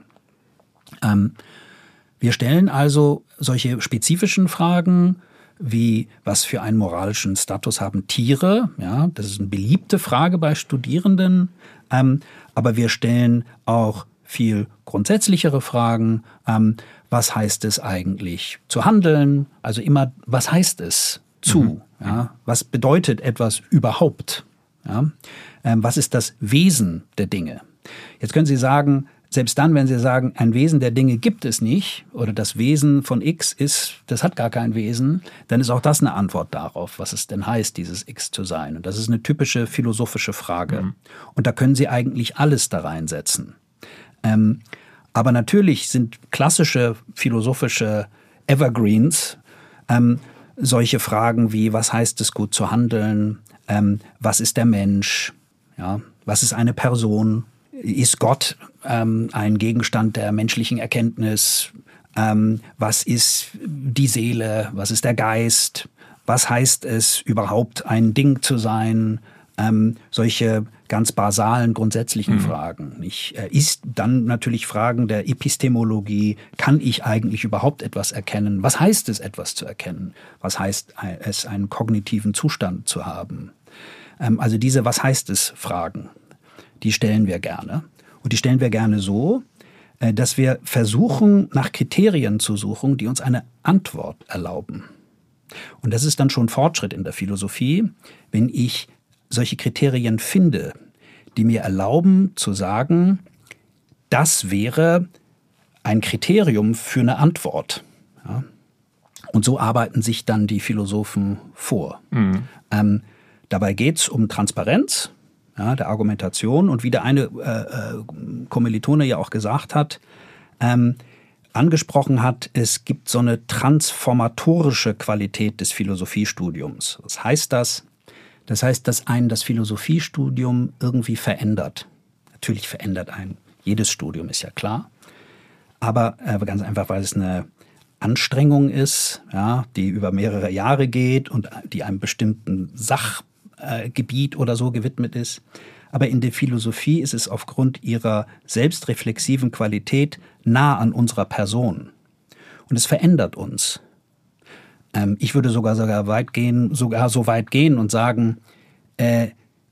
Ähm, wir stellen also solche spezifischen Fragen wie, was für einen moralischen Status haben Tiere? Ja, das ist eine beliebte Frage bei Studierenden. Ähm, aber wir stellen auch viel grundsätzlichere Fragen. Ähm, was heißt es eigentlich zu handeln? Also immer, was heißt es zu? Mhm. Ja, was bedeutet etwas überhaupt? Ja, ähm, was ist das Wesen der Dinge? Jetzt können Sie sagen, selbst dann, wenn Sie sagen, ein Wesen der Dinge gibt es nicht oder das Wesen von X ist, das hat gar kein Wesen, dann ist auch das eine Antwort darauf, was es denn heißt, dieses X zu sein. Und das ist eine typische philosophische Frage. Mhm. Und da können Sie eigentlich alles da reinsetzen. Ähm, aber natürlich sind klassische philosophische Evergreens ähm, solche Fragen wie, was heißt es, gut zu handeln? Ähm, was ist der Mensch? Ja, was ist eine Person? Ist Gott ähm, ein Gegenstand der menschlichen Erkenntnis? Ähm, was ist die Seele? Was ist der Geist? Was heißt es überhaupt, ein Ding zu sein? Ähm, solche ganz basalen, grundsätzlichen mhm. Fragen. Nicht? Äh, ist dann natürlich Fragen der Epistemologie. Kann ich eigentlich überhaupt etwas erkennen? Was heißt es, etwas zu erkennen? Was heißt es, einen kognitiven Zustand zu haben? Ähm, also diese Was heißt es Fragen. Die stellen wir gerne. Und die stellen wir gerne so, dass wir versuchen, nach Kriterien zu suchen, die uns eine Antwort erlauben. Und das ist dann schon Fortschritt in der Philosophie, wenn ich solche Kriterien finde, die mir erlauben zu sagen, das wäre ein Kriterium für eine Antwort. Ja? Und so arbeiten sich dann die Philosophen vor. Mhm. Ähm, dabei geht es um Transparenz, ja, der Argumentation. Und wie der eine äh, Kommilitone ja auch gesagt hat, ähm, angesprochen hat, es gibt so eine transformatorische Qualität des Philosophiestudiums. Was heißt das? Das heißt, dass einen das Philosophiestudium irgendwie verändert. Natürlich verändert einen jedes Studium, ist ja klar. Aber äh, ganz einfach, weil es eine Anstrengung ist, ja, die über mehrere Jahre geht und die einem bestimmten Sachgebiet oder so gewidmet ist. Aber in der Philosophie ist es aufgrund ihrer selbstreflexiven Qualität nah an unserer Person. Und es verändert uns. Ähm, ich würde sogar, sogar, weit gehen, sogar so weit gehen und sagen, äh,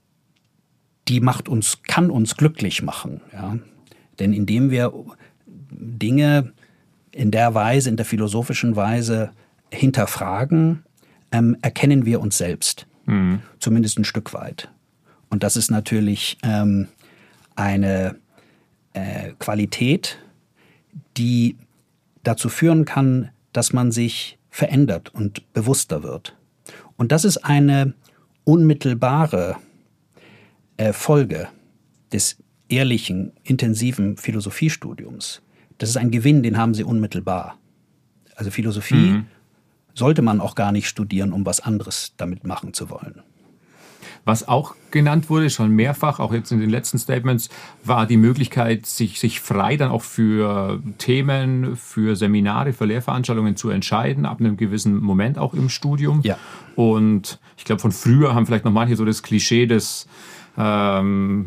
die macht uns, kann uns glücklich machen. Ja? Denn indem wir Dinge in der Weise, in der philosophischen Weise hinterfragen, ähm, erkennen wir uns selbst. Mhm. Zumindest ein Stück weit. Und das ist natürlich ähm, eine äh, Qualität, die dazu führen kann, dass man sich verändert und bewusster wird. Und das ist eine unmittelbare äh, Folge des ehrlichen, intensiven Philosophiestudiums. Das ist ein Gewinn, den haben Sie unmittelbar. Also Philosophie mhm. sollte man auch gar nicht studieren, um was anderes damit machen zu wollen. Was auch genannt wurde, schon mehrfach, auch jetzt in den letzten Statements, war die Möglichkeit, sich, sich frei dann auch für Themen, für Seminare, für Lehrveranstaltungen zu entscheiden, ab einem gewissen Moment auch im Studium. Ja. Und ich glaube, von früher haben vielleicht noch manche so das Klischee des ähm,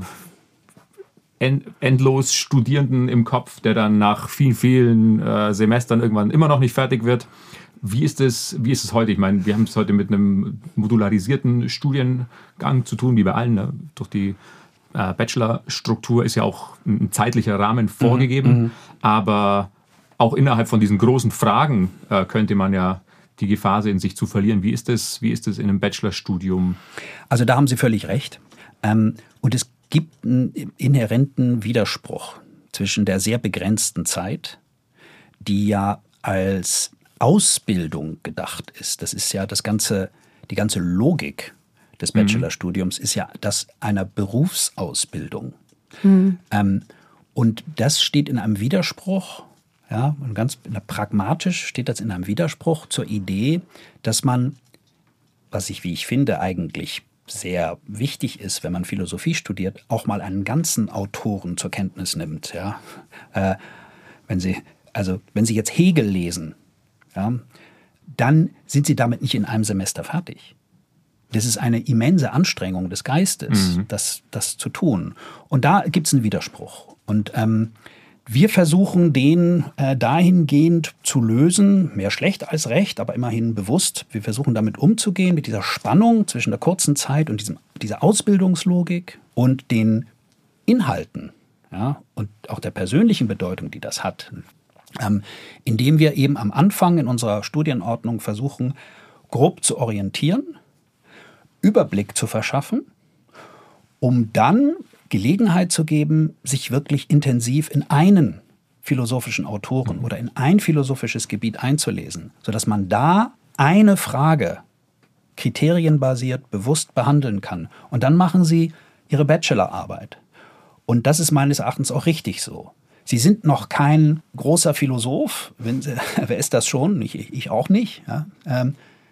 endlos Studierenden im Kopf, der dann nach vielen, vielen äh, Semestern irgendwann immer noch nicht fertig wird. Wie ist es, wie ist es heute? Ich meine, wir haben es heute mit einem modularisierten Studiengang zu tun, wie bei allen, ne? Durch die äh, Bachelorstruktur ist ja auch ein zeitlicher Rahmen vorgegeben, mhm. aber auch innerhalb von diesen großen Fragen äh, könnte man ja die Gefahr sehen, sich zu verlieren. Wie ist das, wie ist das in einem Bachelorstudium? Also da haben Sie völlig recht. Ähm, und es gibt einen inhärenten Widerspruch zwischen der sehr begrenzten Zeit, die ja als Ausbildung gedacht ist. Das ist ja das ganze, die ganze Logik des Bachelorstudiums ist ja das einer Berufsausbildung. Mhm. Ähm, und das steht in einem Widerspruch, ja, und ganz pragmatisch steht das in einem Widerspruch zur Idee, dass man, was ich, wie ich finde, eigentlich sehr wichtig ist, wenn man Philosophie studiert, auch mal einen ganzen Autoren zur Kenntnis nimmt. Ja. Äh, wenn Sie, also wenn Sie jetzt Hegel lesen, ja, dann sind Sie damit nicht in einem Semester fertig. Das ist eine immense Anstrengung des Geistes, mhm. das, das zu tun. Und da gibt es einen Widerspruch. Und ähm, wir versuchen, den äh, dahingehend zu lösen, mehr schlecht als recht, aber immerhin bewusst. Wir versuchen damit umzugehen, mit dieser Spannung zwischen der kurzen Zeit und diesem, dieser Ausbildungslogik und den Inhalten, ja, und auch der persönlichen Bedeutung, die das hat. Ähm, indem wir eben am Anfang in unserer Studienordnung versuchen, grob zu orientieren, Überblick zu verschaffen, um dann Gelegenheit zu geben, sich wirklich intensiv in einen philosophischen Autoren oder in ein philosophisches Gebiet einzulesen, sodass man da eine Frage kriterienbasiert bewusst behandeln kann. Und dann machen Sie Ihre Bachelorarbeit. Und das ist meines Erachtens auch richtig so. Sie sind noch kein großer Philosoph, wenn Sie, wer ist das schon? Ich, ich auch nicht. Ja? Ähm,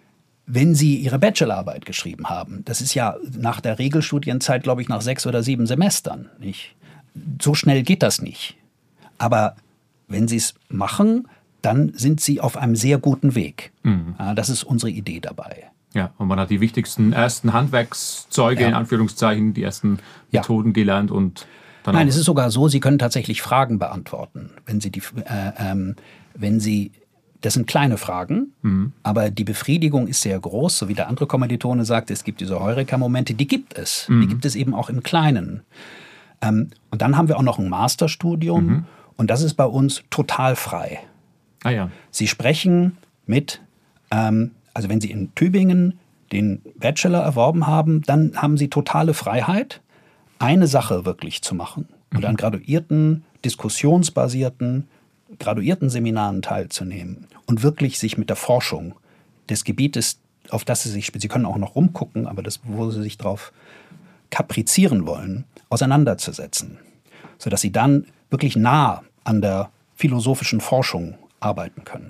wenn Sie Ihre Bachelorarbeit geschrieben haben. Das ist ja nach der Regelstudienzeit, glaube ich, nach sechs oder sieben Semestern. Nicht? So schnell geht das nicht. Aber wenn Sie es machen, dann sind Sie auf einem sehr guten Weg. Mhm. Ja, das ist unsere Idee dabei. Ja, und man hat die wichtigsten ersten Handwerkszeuge, ja. in Anführungszeichen, die ersten ja. Methoden gelernt und dann Nein, auch es ist sogar so, Sie können tatsächlich Fragen beantworten, wenn Sie die, äh, ähm, wenn Sie Das sind kleine Fragen, mhm. aber die Befriedigung ist sehr groß, so wie der andere Kommilitone sagte, es gibt diese Heureka-Momente, die gibt es. Mhm. Die gibt es eben auch im Kleinen. Ähm, und dann haben wir auch noch ein Masterstudium mhm. und das ist bei uns total frei. Ah, ja. Sie sprechen mit, ähm, also wenn Sie in Tübingen den Bachelor erworben haben, dann haben Sie totale Freiheit, eine Sache wirklich zu machen mhm. und an graduierten, diskussionsbasierten, graduierten Seminaren teilzunehmen und wirklich sich mit der Forschung des Gebietes, auf das Sie sich, Sie können auch noch rumgucken, aber das, wo Sie sich drauf kaprizieren wollen, auseinanderzusetzen, sodass Sie dann wirklich nah an der philosophischen Forschung arbeiten können.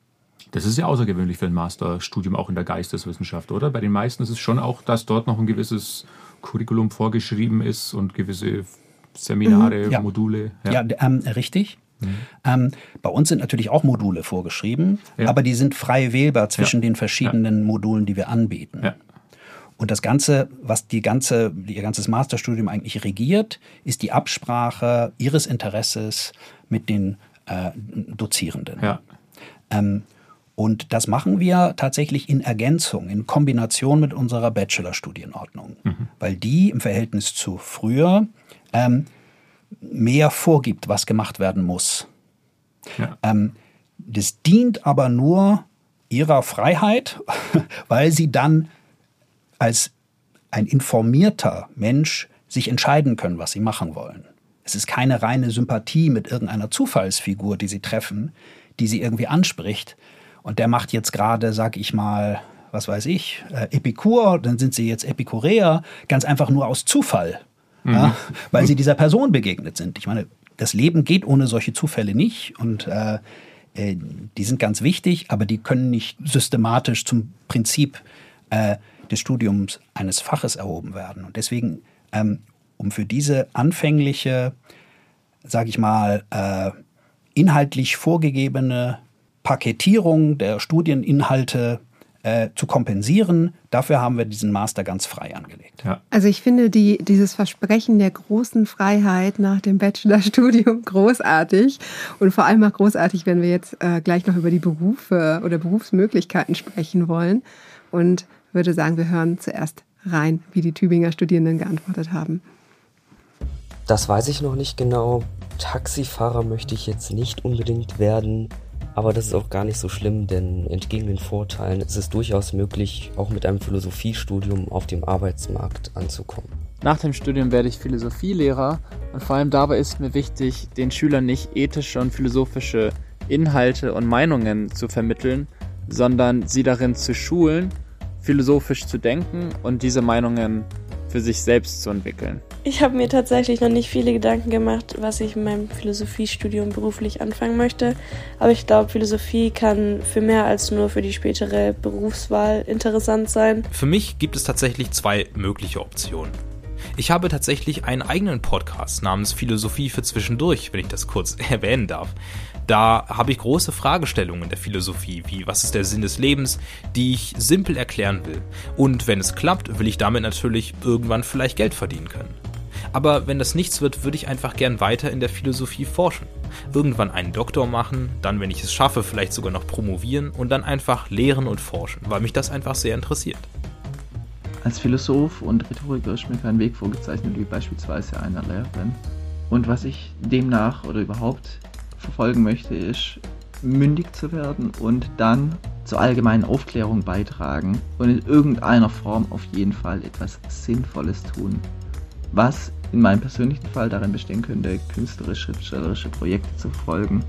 Das ist ja außergewöhnlich für ein Masterstudium, auch in der Geisteswissenschaft, oder? Bei den meisten ist es schon auch, dass dort noch ein gewisses Curriculum vorgeschrieben ist und gewisse Seminare, mhm, ja. Module. Ja, ja ähm, richtig. Mhm. Ähm, bei uns sind natürlich auch Module vorgeschrieben, ja. aber die sind frei wählbar zwischen ja. den verschiedenen ja. Modulen, die wir anbieten. Ja. Und das Ganze, was die ganze, ihr ganzes Masterstudium eigentlich regiert, ist die Absprache Ihres Interesses mit den äh, Dozierenden. Ja. Ähm, und das machen wir tatsächlich in Ergänzung, in Kombination mit unserer Bachelorstudienordnung, mhm. weil die im Verhältnis zu früher ähm, mehr vorgibt, was gemacht werden muss. Ja. Ähm, das dient aber nur ihrer Freiheit, weil sie dann als ein informierter Mensch sich entscheiden können, was sie machen wollen. Es ist keine reine Sympathie mit irgendeiner Zufallsfigur, die sie treffen, die sie irgendwie anspricht. Und der macht jetzt gerade, sag ich mal, was weiß ich, äh, Epikur, dann sind sie jetzt Epikureer, ganz einfach nur aus Zufall. Mhm. Ja, weil sie dieser Person begegnet sind. Ich meine, das Leben geht ohne solche Zufälle nicht und äh, äh, die sind ganz wichtig, aber die können nicht systematisch zum Prinzip äh, des Studiums eines Faches erhoben werden. Und deswegen, ähm, um für diese anfängliche, sage ich mal, äh, inhaltlich vorgegebene Paketierung der Studieninhalte Äh, zu kompensieren. Dafür haben wir diesen Master ganz frei angelegt. Ja. Also ich finde die, dieses Versprechen der großen Freiheit nach dem Bachelorstudium großartig und vor allem auch großartig, wenn wir jetzt äh, gleich noch über die Berufe oder Berufsmöglichkeiten sprechen wollen und würde sagen, wir hören zuerst rein, wie die Tübinger Studierenden geantwortet haben. Das weiß ich noch nicht genau. Taxifahrer möchte ich jetzt nicht unbedingt werden, aber das ist auch gar nicht so schlimm, denn entgegen den Vorteilen ist es durchaus möglich, auch mit einem Philosophiestudium auf dem Arbeitsmarkt anzukommen. Nach dem Studium werde ich Philosophielehrer und vor allem dabei ist mir wichtig, den Schülern nicht ethische und philosophische Inhalte und Meinungen zu vermitteln, sondern sie darin zu schulen, philosophisch zu denken und diese Meinungen für sich selbst zu entwickeln. Ich habe mir tatsächlich noch nicht viele Gedanken gemacht, was ich in meinem Philosophiestudium beruflich anfangen möchte. Aber ich glaube, Philosophie kann für mehr als nur für die spätere Berufswahl interessant sein. Für mich gibt es tatsächlich zwei mögliche Optionen. Ich habe tatsächlich einen eigenen Podcast namens Philosophie für Zwischendurch, wenn ich das kurz erwähnen darf. Da habe ich große Fragestellungen der Philosophie, wie was ist der Sinn des Lebens, die ich simpel erklären will. Und wenn es klappt, will ich damit natürlich irgendwann vielleicht Geld verdienen können. Aber wenn das nichts wird, würde ich einfach gern weiter in der Philosophie forschen. Irgendwann einen Doktor machen, dann, wenn ich es schaffe, vielleicht sogar noch promovieren und dann einfach lehren und forschen, weil mich das einfach sehr interessiert. Als Philosoph und Rhetoriker ist mir kein Weg vorgezeichnet, wie beispielsweise einer Lehrerin. Und was ich demnach oder überhaupt verfolgen möchte, ist, mündig zu werden und dann zur allgemeinen Aufklärung beitragen und in irgendeiner Form auf jeden Fall etwas Sinnvolles tun. Was in meinem persönlichen Fall darin bestehen könnte, künstlerisch-schriftstellerische Projekte zu verfolgen.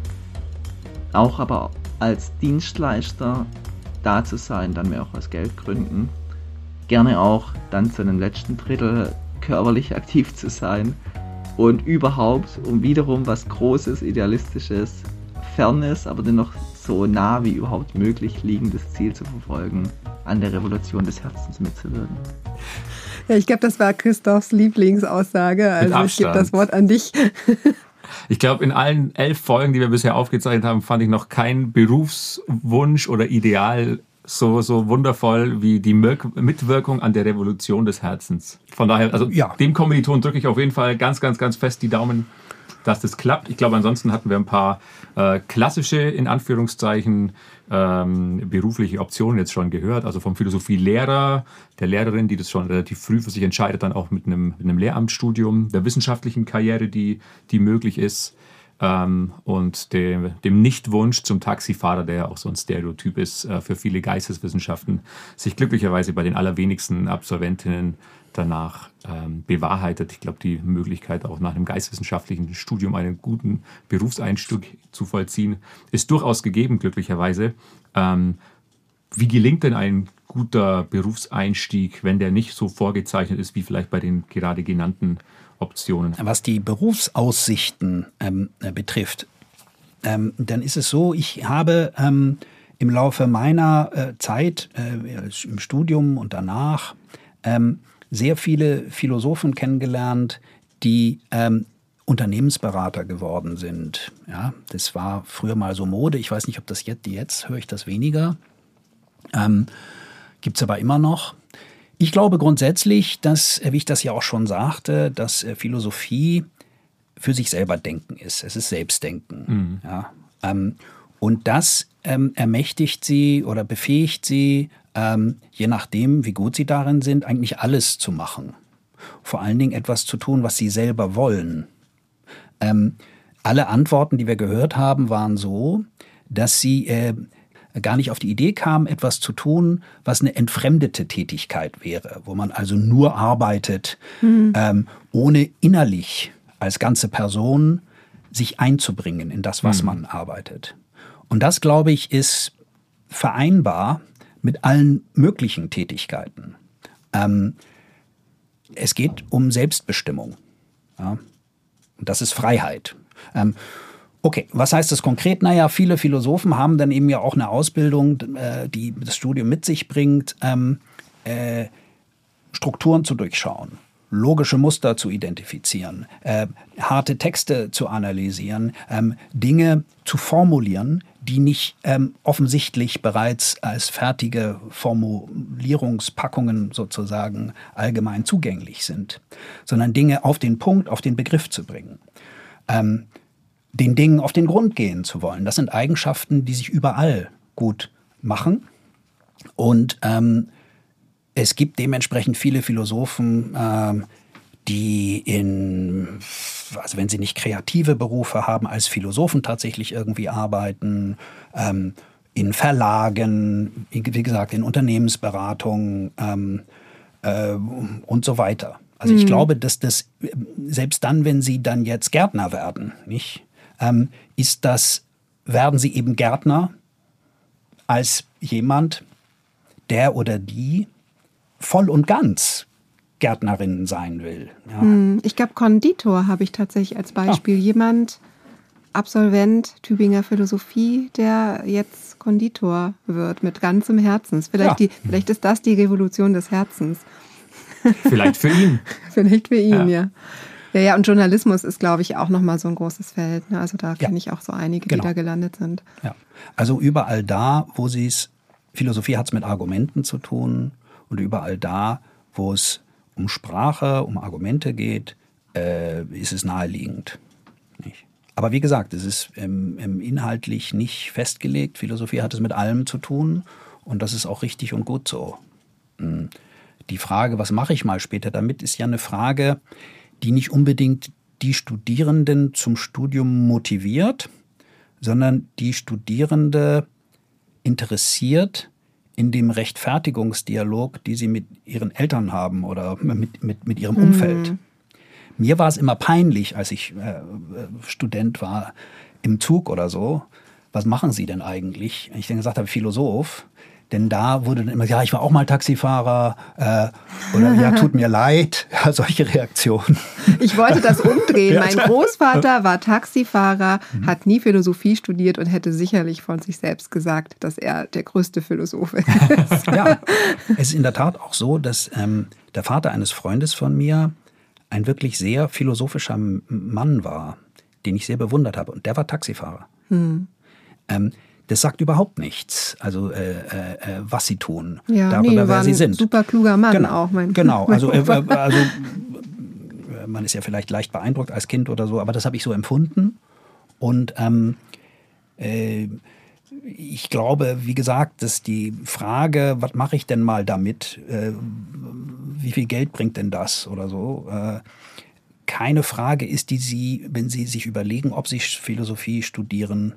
Auch aber als Dienstleister da zu sein, dann mehr auch aus Geldgründen. Gerne auch dann zu einem letzten Drittel körperlich aktiv zu sein und überhaupt, um wiederum was Großes, Idealistisches, Fernes, aber dennoch so nah wie überhaupt möglich liegendes Ziel zu verfolgen, an der Revolution des Herzens mitzuwirken. Ja, ich glaube, das war Christophs Lieblingsaussage. Also ich gebe das Wort an dich. Ich glaube, in allen elf Folgen, die wir bisher aufgezeichnet haben, fand ich noch keinen Berufswunsch oder Ideal so, so wundervoll wie die Mitwirkung an der Revolution des Herzens. Von daher, also ja. Dem Kommiliton drücke ich auf jeden Fall ganz, ganz, ganz fest die Daumen, dass das klappt. Ich glaube, ansonsten hatten wir ein paar äh, klassische, in Anführungszeichen, ähm, berufliche Optionen jetzt schon gehört. Also vom Philosophielehrer, der Lehrerin, die das schon relativ früh für sich entscheidet, dann auch mit einem, mit einem Lehramtsstudium, der wissenschaftlichen Karriere, die, die möglich ist. Ähm, und dem, dem Nichtwunsch zum Taxifahrer, der ja auch so ein Stereotyp ist äh, für viele Geisteswissenschaften, sich glücklicherweise bei den allerwenigsten Absolventinnen danach ähm, bewahrheitet. Ich glaube, die Möglichkeit, auch nach einem geisteswissenschaftlichen Studium einen guten Berufseinstieg zu vollziehen, ist durchaus gegeben, glücklicherweise. Ähm, wie gelingt denn ein guter Berufseinstieg, wenn der nicht so vorgezeichnet ist, wie vielleicht bei den gerade genannten Optionen? Was die Berufsaussichten ähm, betrifft, ähm, dann ist es so, ich habe ähm, im Laufe meiner äh, Zeit äh, im Studium und danach ähm, sehr viele Philosophen kennengelernt, die ähm, Unternehmensberater geworden sind. Ja, das war früher mal so Mode. Ich weiß nicht, ob das jetzt, jetzt höre ich das weniger. Ähm, gibt es aber immer noch. Ich glaube grundsätzlich, dass, wie ich das ja auch schon sagte, dass Philosophie für sich selber Denken ist. Es ist Selbstdenken. Mhm. Ja, ähm, und das ähm, ermächtigt sie oder befähigt sie, ähm, je nachdem, wie gut sie darin sind, eigentlich alles zu machen. Vor allen Dingen etwas zu tun, was sie selber wollen. Ähm, alle Antworten, die wir gehört haben, waren so, dass sie äh, gar nicht auf die Idee kamen, etwas zu tun, was eine entfremdete Tätigkeit wäre, wo man also nur arbeitet, mhm. ähm, ohne innerlich als ganze Person sich einzubringen in das, was mhm. man arbeitet. Und das, glaube ich, ist vereinbar mit allen möglichen Tätigkeiten. Ähm, es geht um Selbstbestimmung. Ja? Und das ist Freiheit. Ähm, okay, was heißt das konkret? Naja, viele Philosophen haben dann eben ja auch eine Ausbildung, äh, die das Studium mit sich bringt, ähm, äh, Strukturen zu durchschauen, logische Muster zu identifizieren, äh, harte Texte zu analysieren, ähm, Dinge zu formulieren, die nicht ähm, offensichtlich bereits als fertige Formulierungspackungen sozusagen allgemein zugänglich sind, sondern Dinge auf den Punkt, auf den Begriff zu bringen. Ähm, den Dingen auf den Grund gehen zu wollen. Das sind Eigenschaften, die sich überall gut machen. Und ähm, es gibt dementsprechend viele Philosophen, ähm, die in, also wenn sie nicht kreative Berufe haben, als Philosophen tatsächlich irgendwie arbeiten, ähm, in Verlagen, wie gesagt, in Unternehmensberatung ähm, äh, und so weiter. Also ich mhm. glaube, dass das, selbst dann, wenn sie dann jetzt Gärtner werden, nicht, ähm, ist das, werden sie eben Gärtner als jemand, der oder die voll und ganz Gärtnerin sein will. Ja. Ich glaube, Konditor habe ich tatsächlich als Beispiel. Ja. Jemand, Absolvent Tübinger Philosophie, der jetzt Konditor wird mit ganzem Herzens. Vielleicht, ja. die, vielleicht ist das die Revolution des Herzens. Vielleicht für ihn. Vielleicht für ihn, ja. ja. Ja, ja, und Journalismus ist, glaube ich, auch nochmal so ein großes Feld. Ne? Also da kenne ja. ich auch so einige, genau. die da gelandet sind. Ja. Also überall da, wo sie es, Philosophie hat es mit Argumenten zu tun, und überall da, wo es um Sprache, um Argumente geht, äh, ist es naheliegend. Nicht? Aber wie gesagt, es ist ähm, ähm, inhaltlich nicht festgelegt. Philosophie hat es mit allem zu tun, und das ist auch richtig und gut so. Hm. Die Frage, was mache ich mal später damit, ist ja eine Frage, die nicht unbedingt die Studierenden zum Studium motiviert, sondern die Studierende interessiert in dem Rechtfertigungsdialog, die sie mit ihren Eltern haben oder mit, mit, mit ihrem Umfeld. Mhm. Mir war es immer peinlich, als ich äh, Student war, im Zug oder so. Was machen Sie denn eigentlich? Ich dann gesagt habe, Philosoph. Denn da wurde dann immer, ja, ich war auch mal Taxifahrer äh, oder ja, tut mir leid, ja, solche Reaktionen. Ich wollte das umdrehen. Mein Großvater war Taxifahrer, mhm. hat nie Philosophie studiert und hätte sicherlich von sich selbst gesagt, dass er der größte Philosoph ist. Ja, es ist in der Tat auch so, dass ähm, der Vater eines Freundes von mir ein wirklich sehr philosophischer Mann war, den ich sehr bewundert habe. Und der war Taxifahrer. Mhm. Ähm, Das sagt überhaupt nichts, also äh, äh, was sie tun, ja, darüber, nee, wer sie sind. Super kluger Mann genau, auch. Mein genau, also, äh, also man ist ja vielleicht leicht beeindruckt als Kind oder so, aber das habe ich so empfunden. Und ähm, äh, ich glaube, wie gesagt, dass die Frage, was mache ich denn mal damit, äh, wie viel Geld bringt denn das oder so, äh, keine Frage ist, die Sie, wenn Sie sich überlegen, ob Sie Philosophie studieren,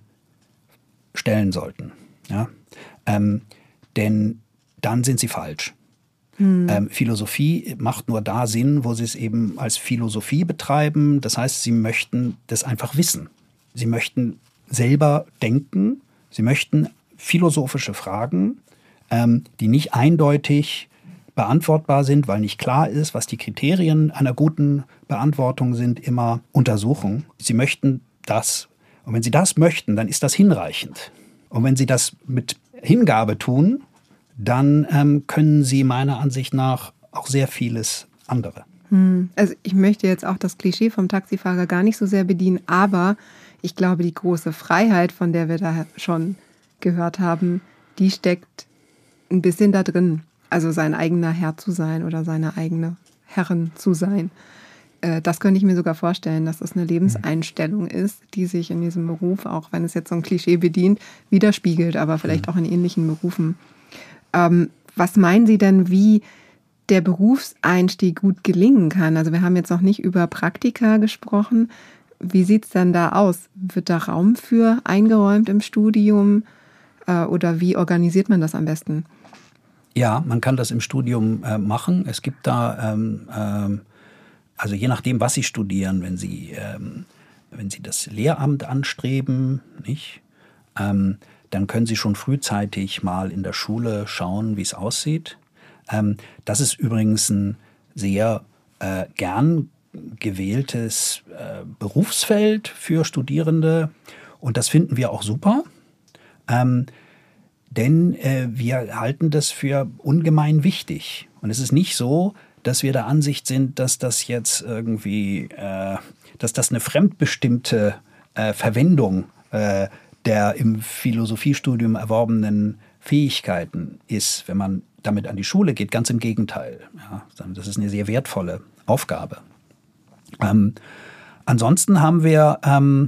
stellen sollten. Ja? Ähm, denn dann sind sie falsch. Hm. Ähm, Philosophie macht nur da Sinn, wo sie es eben als Philosophie betreiben. Das heißt, sie möchten das einfach wissen. Sie möchten selber denken. Sie möchten philosophische Fragen, ähm, die nicht eindeutig beantwortbar sind, weil nicht klar ist, was die Kriterien einer guten Beantwortung sind, immer untersuchen. Sie möchten das. Und wenn Sie das möchten, dann ist das hinreichend. Und wenn Sie das mit Hingabe tun, dann ähm, können Sie meiner Ansicht nach auch sehr vieles andere. Hm. Also ich möchte jetzt auch das Klischee vom Taxifahrer gar nicht so sehr bedienen, aber ich glaube, die große Freiheit, von der wir da schon gehört haben, die steckt ein bisschen da drin. Also sein eigener Herr zu sein oder seine eigene Herrin zu sein. Das könnte ich mir sogar vorstellen, dass das eine Lebenseinstellung ist, die sich in diesem Beruf, auch wenn es jetzt so ein Klischee bedient, widerspiegelt, aber vielleicht auch in ähnlichen Berufen. Ähm, was meinen Sie denn, wie der Berufseinstieg gut gelingen kann? Also wir haben jetzt noch nicht über Praktika gesprochen. Wie sieht es denn da aus? Wird da Raum für eingeräumt im Studium äh, oder wie organisiert man das am besten? Ja, man kann das im Studium äh, machen. Es gibt da... Ähm, ähm Also je nachdem, was Sie studieren, wenn Sie, ähm, wenn Sie das Lehramt anstreben, nicht, ähm, dann können Sie schon frühzeitig mal in der Schule schauen, wie es aussieht. Ähm, das ist übrigens ein sehr äh, gern gewähltes äh, Berufsfeld für Studierende, und das finden wir auch super, ähm, denn äh, wir halten das für ungemein wichtig. Und es ist nicht so, dass wir der Ansicht sind, dass das jetzt irgendwie, äh, dass das eine fremdbestimmte äh, Verwendung äh, der im Philosophiestudium erworbenen Fähigkeiten ist, wenn man damit an die Schule geht. Ganz im Gegenteil. Ja, das ist eine sehr wertvolle Aufgabe. Ähm, ansonsten haben wir ähm,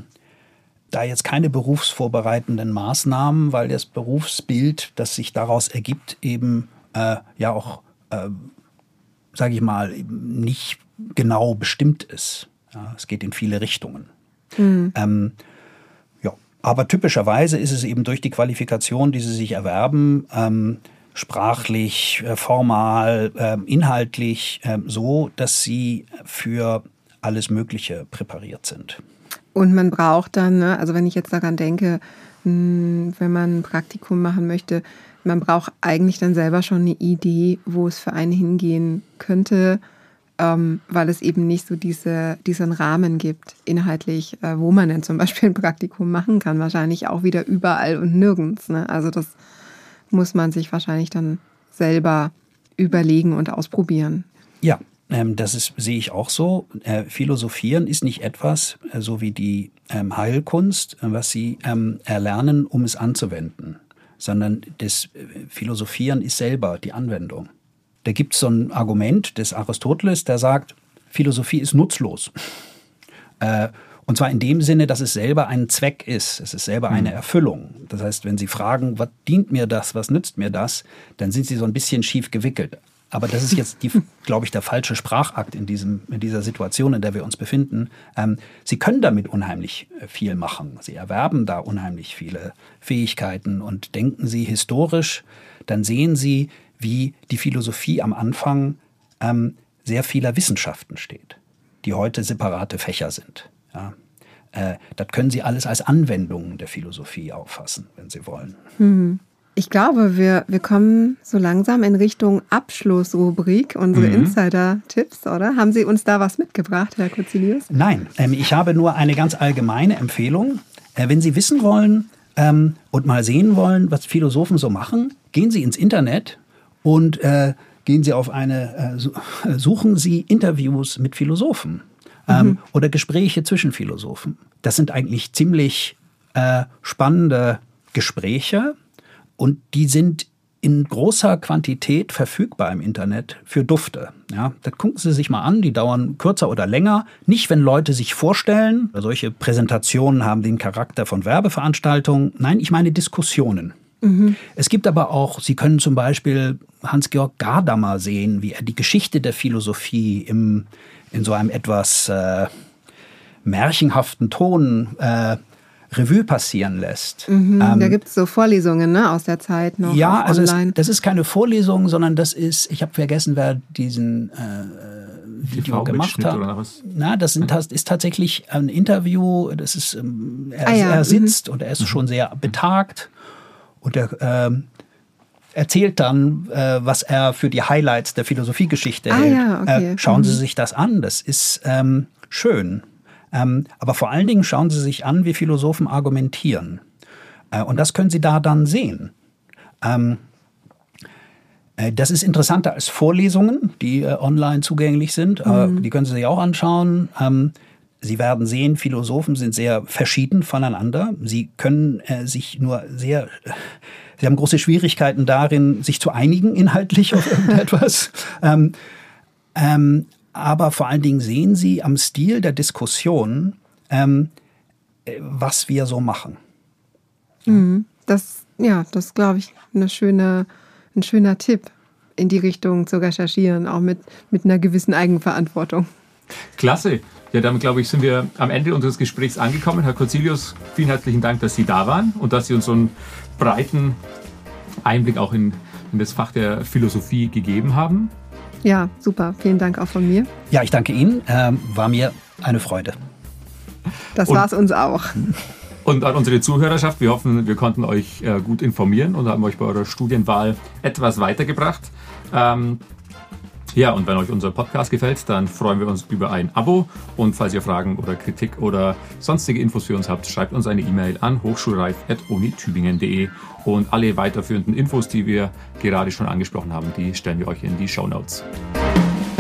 da jetzt keine berufsvorbereitenden Maßnahmen, weil das Berufsbild, das sich daraus ergibt, eben äh, ja auch äh, sage ich mal, nicht genau bestimmt ist. Ja, es geht in viele Richtungen. Mhm. Ähm, ja, aber typischerweise ist es eben durch die Qualifikation, die sie sich erwerben, ähm, sprachlich, äh, formal, äh, inhaltlich äh, so, dass sie für alles Mögliche präpariert sind. Und man braucht dann, ne, also wenn ich jetzt daran denke, mh, wenn man ein Praktikum machen möchte, man braucht eigentlich dann selber schon eine Idee, wo es für einen hingehen könnte, ähm, weil es eben nicht so diese, diesen Rahmen gibt, inhaltlich, äh, wo man denn zum Beispiel ein Praktikum machen kann. Wahrscheinlich auch wieder überall und nirgends. Ne? Also das muss man sich wahrscheinlich dann selber überlegen und ausprobieren. Ja, ähm, das ist, sehe ich auch so. Äh, Philosophieren ist nicht etwas, äh, so wie die ähm, Heilkunst, äh, was Sie ähm, erlernen, um es anzuwenden. Sondern das Philosophieren ist selber die Anwendung. Da gibt es so ein Argument des Aristoteles, der sagt, Philosophie ist nutzlos. Äh, und zwar in dem Sinne, dass es selber ein Zweck ist. Es ist selber eine Erfüllung. Das heißt, wenn Sie fragen, was dient mir das, was nützt mir das, dann sind Sie so ein bisschen schief gewickelt. Aber das ist jetzt, die, glaube ich, der falsche Sprachakt in, diesem, in dieser Situation, in der wir uns befinden. Ähm, Sie können damit unheimlich viel machen. Sie erwerben da unheimlich viele Fähigkeiten. Und denken Sie historisch, dann sehen Sie, wie die Philosophie am Anfang ähm, sehr vieler Wissenschaften steht, die heute separate Fächer sind. Ja. Äh, das können Sie alles als Anwendungen der Philosophie auffassen, wenn Sie wollen. Mhm. Ich glaube, wir, wir kommen so langsam in Richtung Abschlussrubrik, unsere mhm. Insider-Tipps, oder? Haben Sie uns da was mitgebracht, Herr Corzilius? Nein, ähm, ich habe nur eine ganz allgemeine Empfehlung. Äh, wenn Sie wissen wollen ähm, und mal sehen wollen, was Philosophen so machen, gehen Sie ins Internet und äh, gehen Sie auf eine, äh, suchen Sie Interviews mit Philosophen ähm, mhm. oder Gespräche zwischen Philosophen. Das sind eigentlich ziemlich äh, spannende Gespräche. Und die sind in großer Quantität verfügbar im Internet für Dufte. Ja, das gucken Sie sich mal an, die dauern kürzer oder länger. Nicht, wenn Leute sich vorstellen, solche Präsentationen haben den Charakter von Werbeveranstaltungen. Nein, ich meine Diskussionen. Mhm. Es gibt aber auch, Sie können zum Beispiel Hans-Georg Gadamer sehen, wie er die Geschichte der Philosophie im, in so einem etwas äh, märchenhaften Ton äh, Revue passieren lässt. Mhm, ähm, da gibt es so Vorlesungen, ne, aus der Zeit noch. Ja, also es, das ist keine Vorlesung, sondern das ist, ich habe vergessen, wer diesen äh, Video gemacht hat. Oder was? Na, das, sind, das ist tatsächlich ein Interview. Das ist, ähm, er, ah, ja. er sitzt mhm. und er ist mhm. schon sehr betagt und er ähm, erzählt dann, äh, was er für die Highlights der Philosophiegeschichte ah, hält. Ja, okay. äh, schauen mhm. Sie sich das an. Das ist ähm, schön. Ähm, aber vor allen Dingen schauen Sie sich an, wie Philosophen argumentieren. Äh, und das können Sie da dann sehen. Ähm, äh, das ist interessanter als Vorlesungen, die äh, online zugänglich sind. Äh, mhm. Die können Sie sich auch anschauen. Ähm, Sie werden sehen, Philosophen sind sehr verschieden voneinander. Sie können äh, sich nur sehr... Äh, Sie haben große Schwierigkeiten darin, sich zu einigen inhaltlich auf irgendetwas. ähm, ähm, Aber vor allen Dingen sehen Sie am Stil der Diskussion, ähm, was wir so machen. Das, ja, das glaube ich, eine schöne, ein schöner Tipp, in die Richtung zu recherchieren, auch mit, mit einer gewissen Eigenverantwortung. Klasse. Ja, damit, glaube ich, sind wir am Ende unseres Gesprächs angekommen. Herr Corzilius, vielen herzlichen Dank, dass Sie da waren und dass Sie uns so einen breiten Einblick auch in, in das Fach der Philosophie gegeben haben. Ja, super. Vielen Dank auch von mir. Ja, ich danke Ihnen. Ähm, war mir eine Freude. Das war es uns auch. Und an unsere Zuhörerschaft, wir hoffen, wir konnten euch äh, gut informieren und haben euch bei eurer Studienwahl etwas weitergebracht. Ähm, ja, und wenn euch unser Podcast gefällt, dann freuen wir uns über ein Abo. Und falls ihr Fragen oder Kritik oder sonstige Infos für uns habt, schreibt uns eine E-Mail an hochschulreif at unitübingen punkt de. Und alle weiterführenden Infos, die wir gerade schon angesprochen haben, die stellen wir euch in die Shownotes.